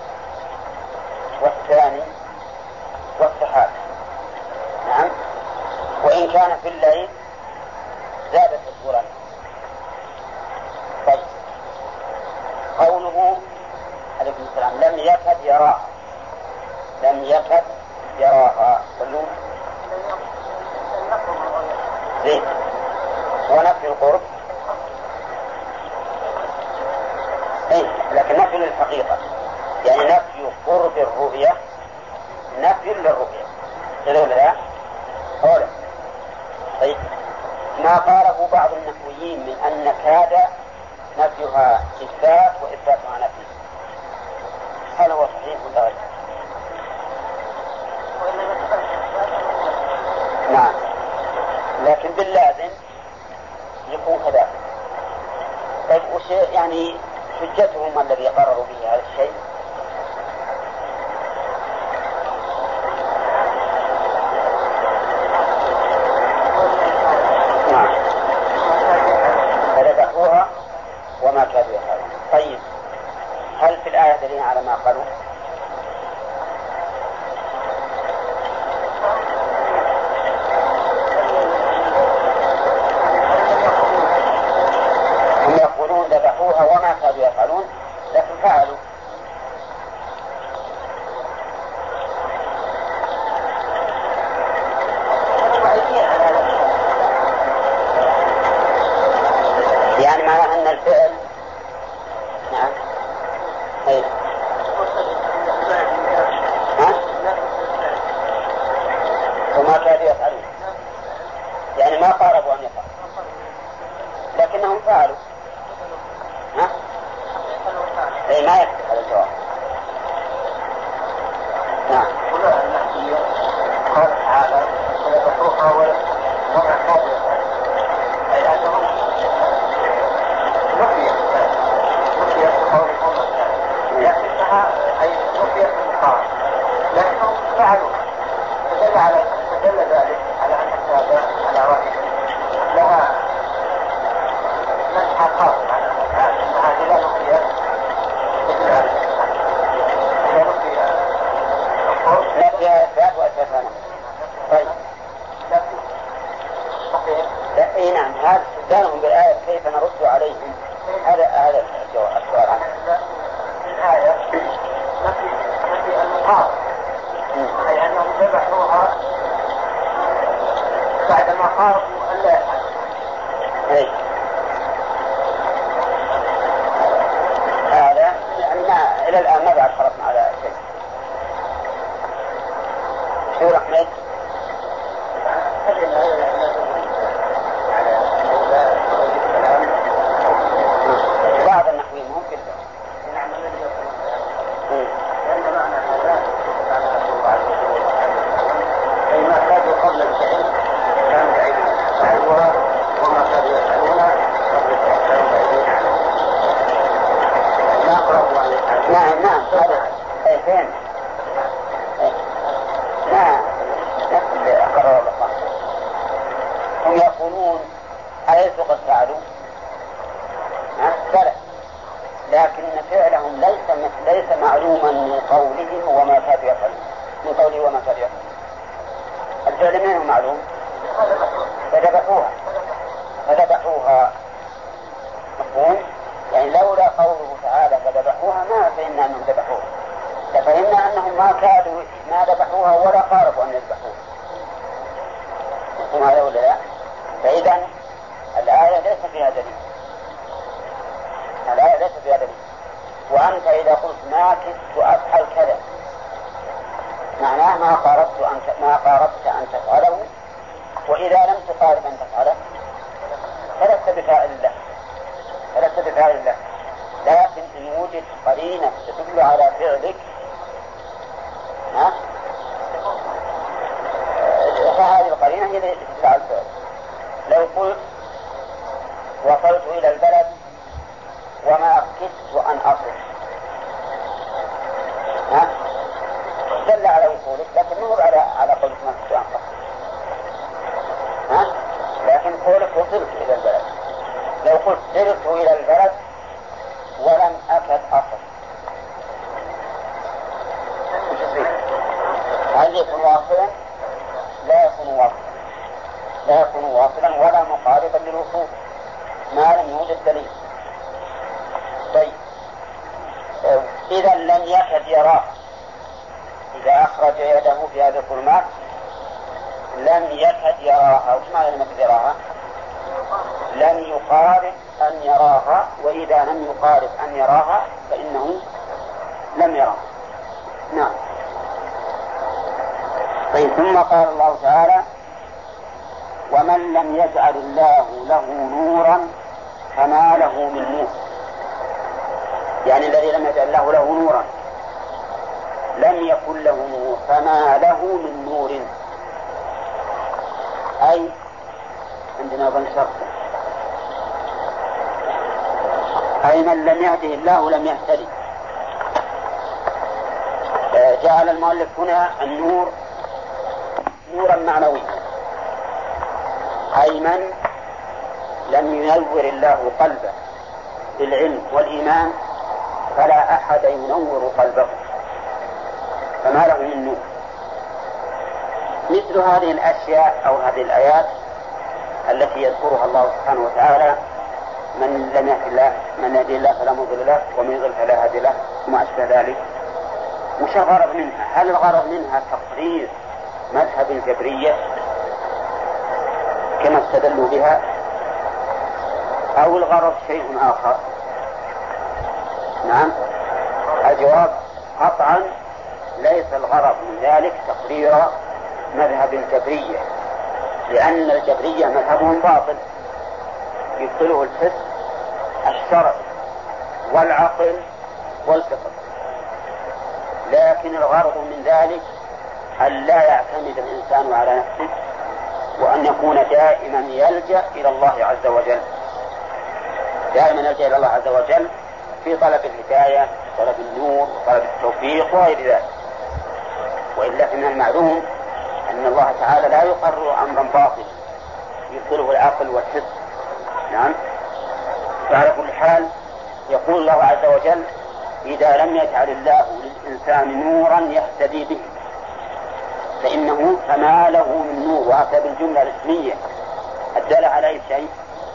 والثاني والسحاب. نعم. وإن كان في الليل زادت الظلام. طيب. قوله عليكم السلام لم يكد يراها، لم يكد يراها كلهم ليه؟ ونفي القرب. اي لكن نفي للحقيقة، يعني نفي قرب الرؤية نفي للرؤية. تقول لا قوله. طيب. ما قاله بعض النحويين من أن كاد نفيها إثبات وإثباتها نفي، هل هو صحيح ولا غير؟ نعم. لكن باللازم يكون كذلك. طيب وش يعني حجتهم الذي قرروا به هذا الشيء؟ نعم. فذبحوها وما كادوا يفعلون. طيب. هل في الآية دليل على ما قالوا؟ أنهم ذبحوها وما كانوا يفعلون لكن فعلوا. يعني معنى أن الفعل نعم أي وما كانوا يفعلون يعني ما قاربوا أن يفعلوا لكنهم فعلوا. أي ما يكفي هذا الجواب. نعم. قال تعالى وذبحوها وما كانوا يفعلون أي أنهم نفيت قولهم لكنها أي نفيت المقام لكنهم فعلوا فدل ذلك على أن هذا على رأي لها منحى خاص أن هذه لا نفيت لا فيها إثبات وأساسنا. طيب لا اي نعم هذا استدلالهم بالآية كيف نرد عليهم هذا السؤال عنه. الآية نفي المقام أي أنهم ذبحوها بعدما قاربوا أن لا يفعلوا. هذا يعني ما إلى الآن ما بعد خلصنا على شيء. شو أحمد؟ بعض النحويين ممكن لأن معنى هذا أي ما كانوا قبل الفعل كانوا بعيدين عنه وما كانوا يفعلون قبل الفعل كانوا بعيدين عنه ما قربوا عن الفعل. نعم هذا فين؟ نعم نفس اللي أقرر الله. هم يقولون أليس قد فعلوا؟ بلى لكن فعلهم ليس معلوما من قولهم وما كانوا يفعلون من قوله وما كانوا يفعلون. الفعل منهم معلوم فذبحوها مفهوم يعني لولا قوله تعالى فذبحوها ما فإنا أنهم ذبحوها لفهمنا أنهم ما ذبحوها ولا قاربوا أن يذبحوها. مفهوم هذا ولا لا؟ فإذا الآية ليس فيها دليل. الآية ليس فيها دليل. وأنت إذا قلت ما كدت أفعل كذا معناه ما قاربت أن تفعله وإذا لم تقارب أن تفعله فلست بفاعل الله لكن إن وجد قرينة تدل على فعلك فهذه القرينة هي التي تدل على الفعل. لو قلت وصلت إلى البلد وما كدت أن أصل دل على وصولك لكن مو على قولك ما كدت أن أصل لكن قولك وصلت إلى البلد. لو قلت سرت إلى البلد ولم أكد أصل هل يكون واصلا؟ لا يكون واصلا ولا مقاربا للوصول ما لم يوجد دليل. طيب إذا لم يكد يراه إذا أخرج يده في هذه الظلمات لم يكد يراها. وش معنى لم يكد يراها؟ لم يقارب أن يراها وإذا لم يقارب أن يراها فإنه لم يراها. نعم. طيب ثم قال الله تعالى ومن لم يجعل الله له نورا فما له من نور. يعني الذي لم يجعل الله له نورا لم يكن له نور فما له من نور أي عندنا ظن شرط أي من لم يهده الله لم يهتدي. جعل المؤلف هنا النور نورا معنويا أي من لم ينور الله قلبه بالعلم والإيمان فلا أحد ينور قلبه فما له من نور. مثل هذه الأشياء أو هذه الآيات التي يذكرها الله سبحانه وتعالى من لم يهد الله من يهدي الله فلا مضل له ومن يضلل فلا هادي له وما أشبه ذلك. وش الغرض منها؟ هل الغرض منها تقرير مذهب الجبرية كما استدلوا بها أو الغرض شيء آخر؟ نعم، الجواب قطعا ليس الغرض من ذلك تقرير مذهب الجبرية، لأن الجبرية مذهبهم باطل يبطله الحس الشرع والعقل والفطر، لكن الغرض من ذلك أن لا يعتمد الإنسان على نفسه وأن يكون دائما يلجأ إلى الله عز وجل، دائما يلجأ إلى الله عز وجل في طلب الهداية، طلب النور، طلب التوفيق وغير ذلك. وإلا فمن المعلوم أن الله تعالى لا يقرر أمرا باطلا يبطله العقل والحس. نعم. فعلى كل حال يقول الله عز وجل: إذا لم يجعل الله للإنسان نورا يهتدي به فإنه فما له من نور. وأتى بالجملة الاسمية الدالة على أي شيء؟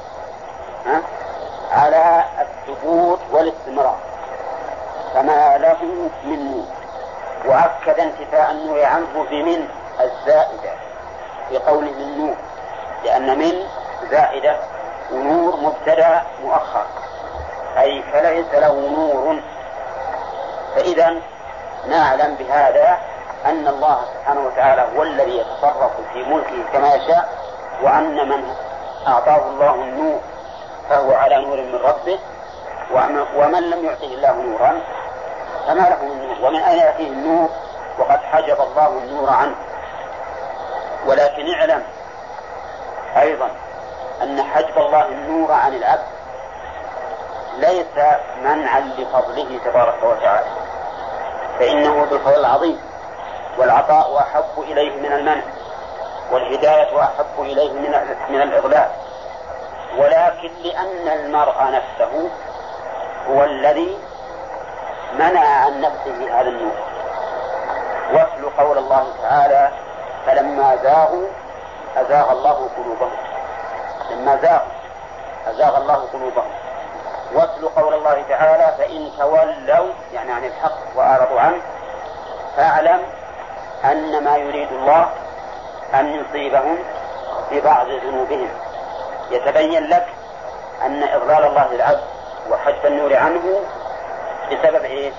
على الثبوت والاستمرار، فما له من نور. وأكد انتفاء النور عنه بمن الزائدة في قوله من نور، لأن من زائدة ونور مبتدأ مؤخر، أي فليس له نور. فإذا نعلم بهذا أن الله سبحانه وتعالى هو الذي يتصرف في ملكه كما يشاء، وأن من أعطاه الله النور فهو على نور من ربه، ومن لم يعطه الله نورا فما له من نور. ومن أين يأتيه النور وقد حجب الله النور عنه؟ ولكن اعلم أيضا أن حجب الله النور عن العبد ليس منعا لفضله تبارك وتعالى، فإنه بالفضل العظيم، والعطاء أحب إليه من المنع، والهداية أحب إليه من الإضلال، ولكن لأن المرء نفسه هو الذي منع عن نفسه هذا النور. واتل قول الله تعالى: فلما زاغوا أزاغ الله قلوبهم. لما زاغوا أزاغ الله قلوبهم. واتل قول الله تعالى: فإن تولوا يعني عن الحق وأعرضوا عنه فاعلم أن ما يريد الله أن يصيبهم ببعض ذنوبهم. يتبين لك أن إضلال الله للعبد وحجب النور عنه بسبب إيش؟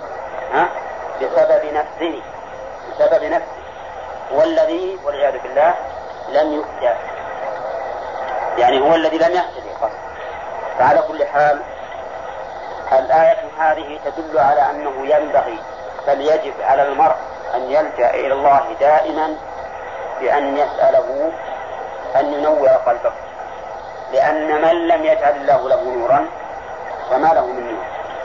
بسبب نفسه، بسبب نفسه، والذي والعياذ بالله لم يهتد، يعني هو الذي لم يهتدي قصد. فعلى كل حال الآية هذه تدل على أنه ينبغي بل يجب على المرء أن يلجأ إلى الله دائما بأن يسأله أن ينور قلبه، لأن من لم يجعل الله له نورا فما له من نور.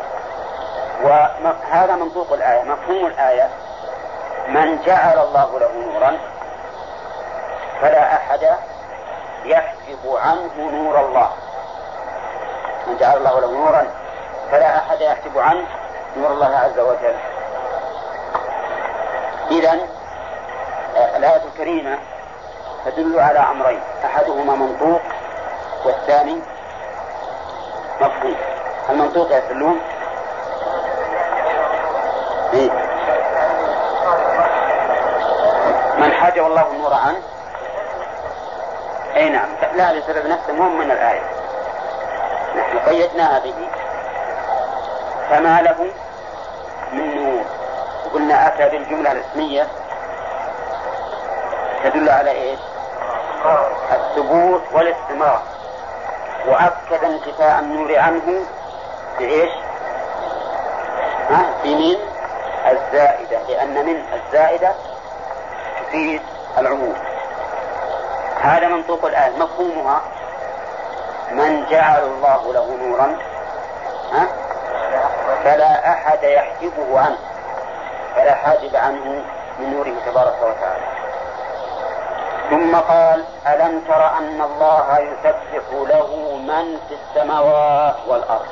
وهذا منطوق الآية. مفهوم الآية: من جعل الله له نورا فلا أحد يحجب عنه نور الله. من جعل الله له نورا فلا أحد يحجب عنه نور الله عز وجل. إذن الآية الكريمة تدل على أمرين: أحدهما منطوق والثاني مفهوم. المنطوق يسلون من حجب الله النور عنه، أي نعم، لا بسبب نفسه مهم من الآية، نحن قيدناها به فما له من نور. قلنا أتى بالجملة الاسمية تدل على إيش؟ الثبوت والاستمرار. وأكد انتفاء النور عنه بإيش؟ بمن الزائدة، لأن من الزائدة تفيد العموم. هذا منطوق الآية. مفهومها: من جعل الله له نورا فلا أحد يحجبه عنه، فلا حاجب عنه من نوره تبارك وتعالى. ثم قال: ألم تر أن الله يسبح له من في السماوات والأرض.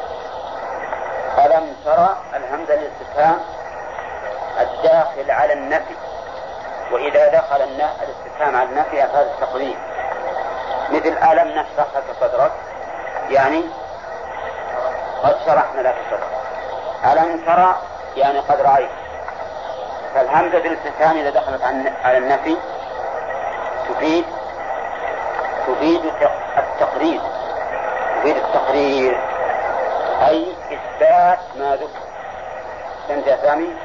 ألم ترى الهمزة للاستفهام الداخل على النفي، وإذا دخل الاستفهام على النفي أفاد التقليل، مثل ألم نشرح لك صدرك يعني قد شرحنا لك صدرك. ألم ترى يعني قد رأيت. فالهمزة بالاستفهام إذا دخلت على النفي تفيد التقرير، تفيد التقرير أي إثبات ما ذكر. فهمت يا سامي؟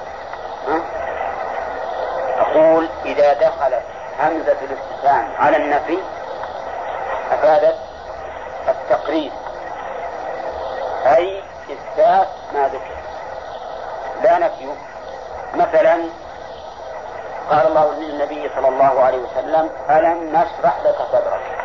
أقول إذا دخلت همزة الاستفهام على النفي أفادت التقرير أي إثبات ما ذكر لا نفيه. مثلا قال الله للنبي صلى الله عليه وسلم: ألم نشرح لك صدرك.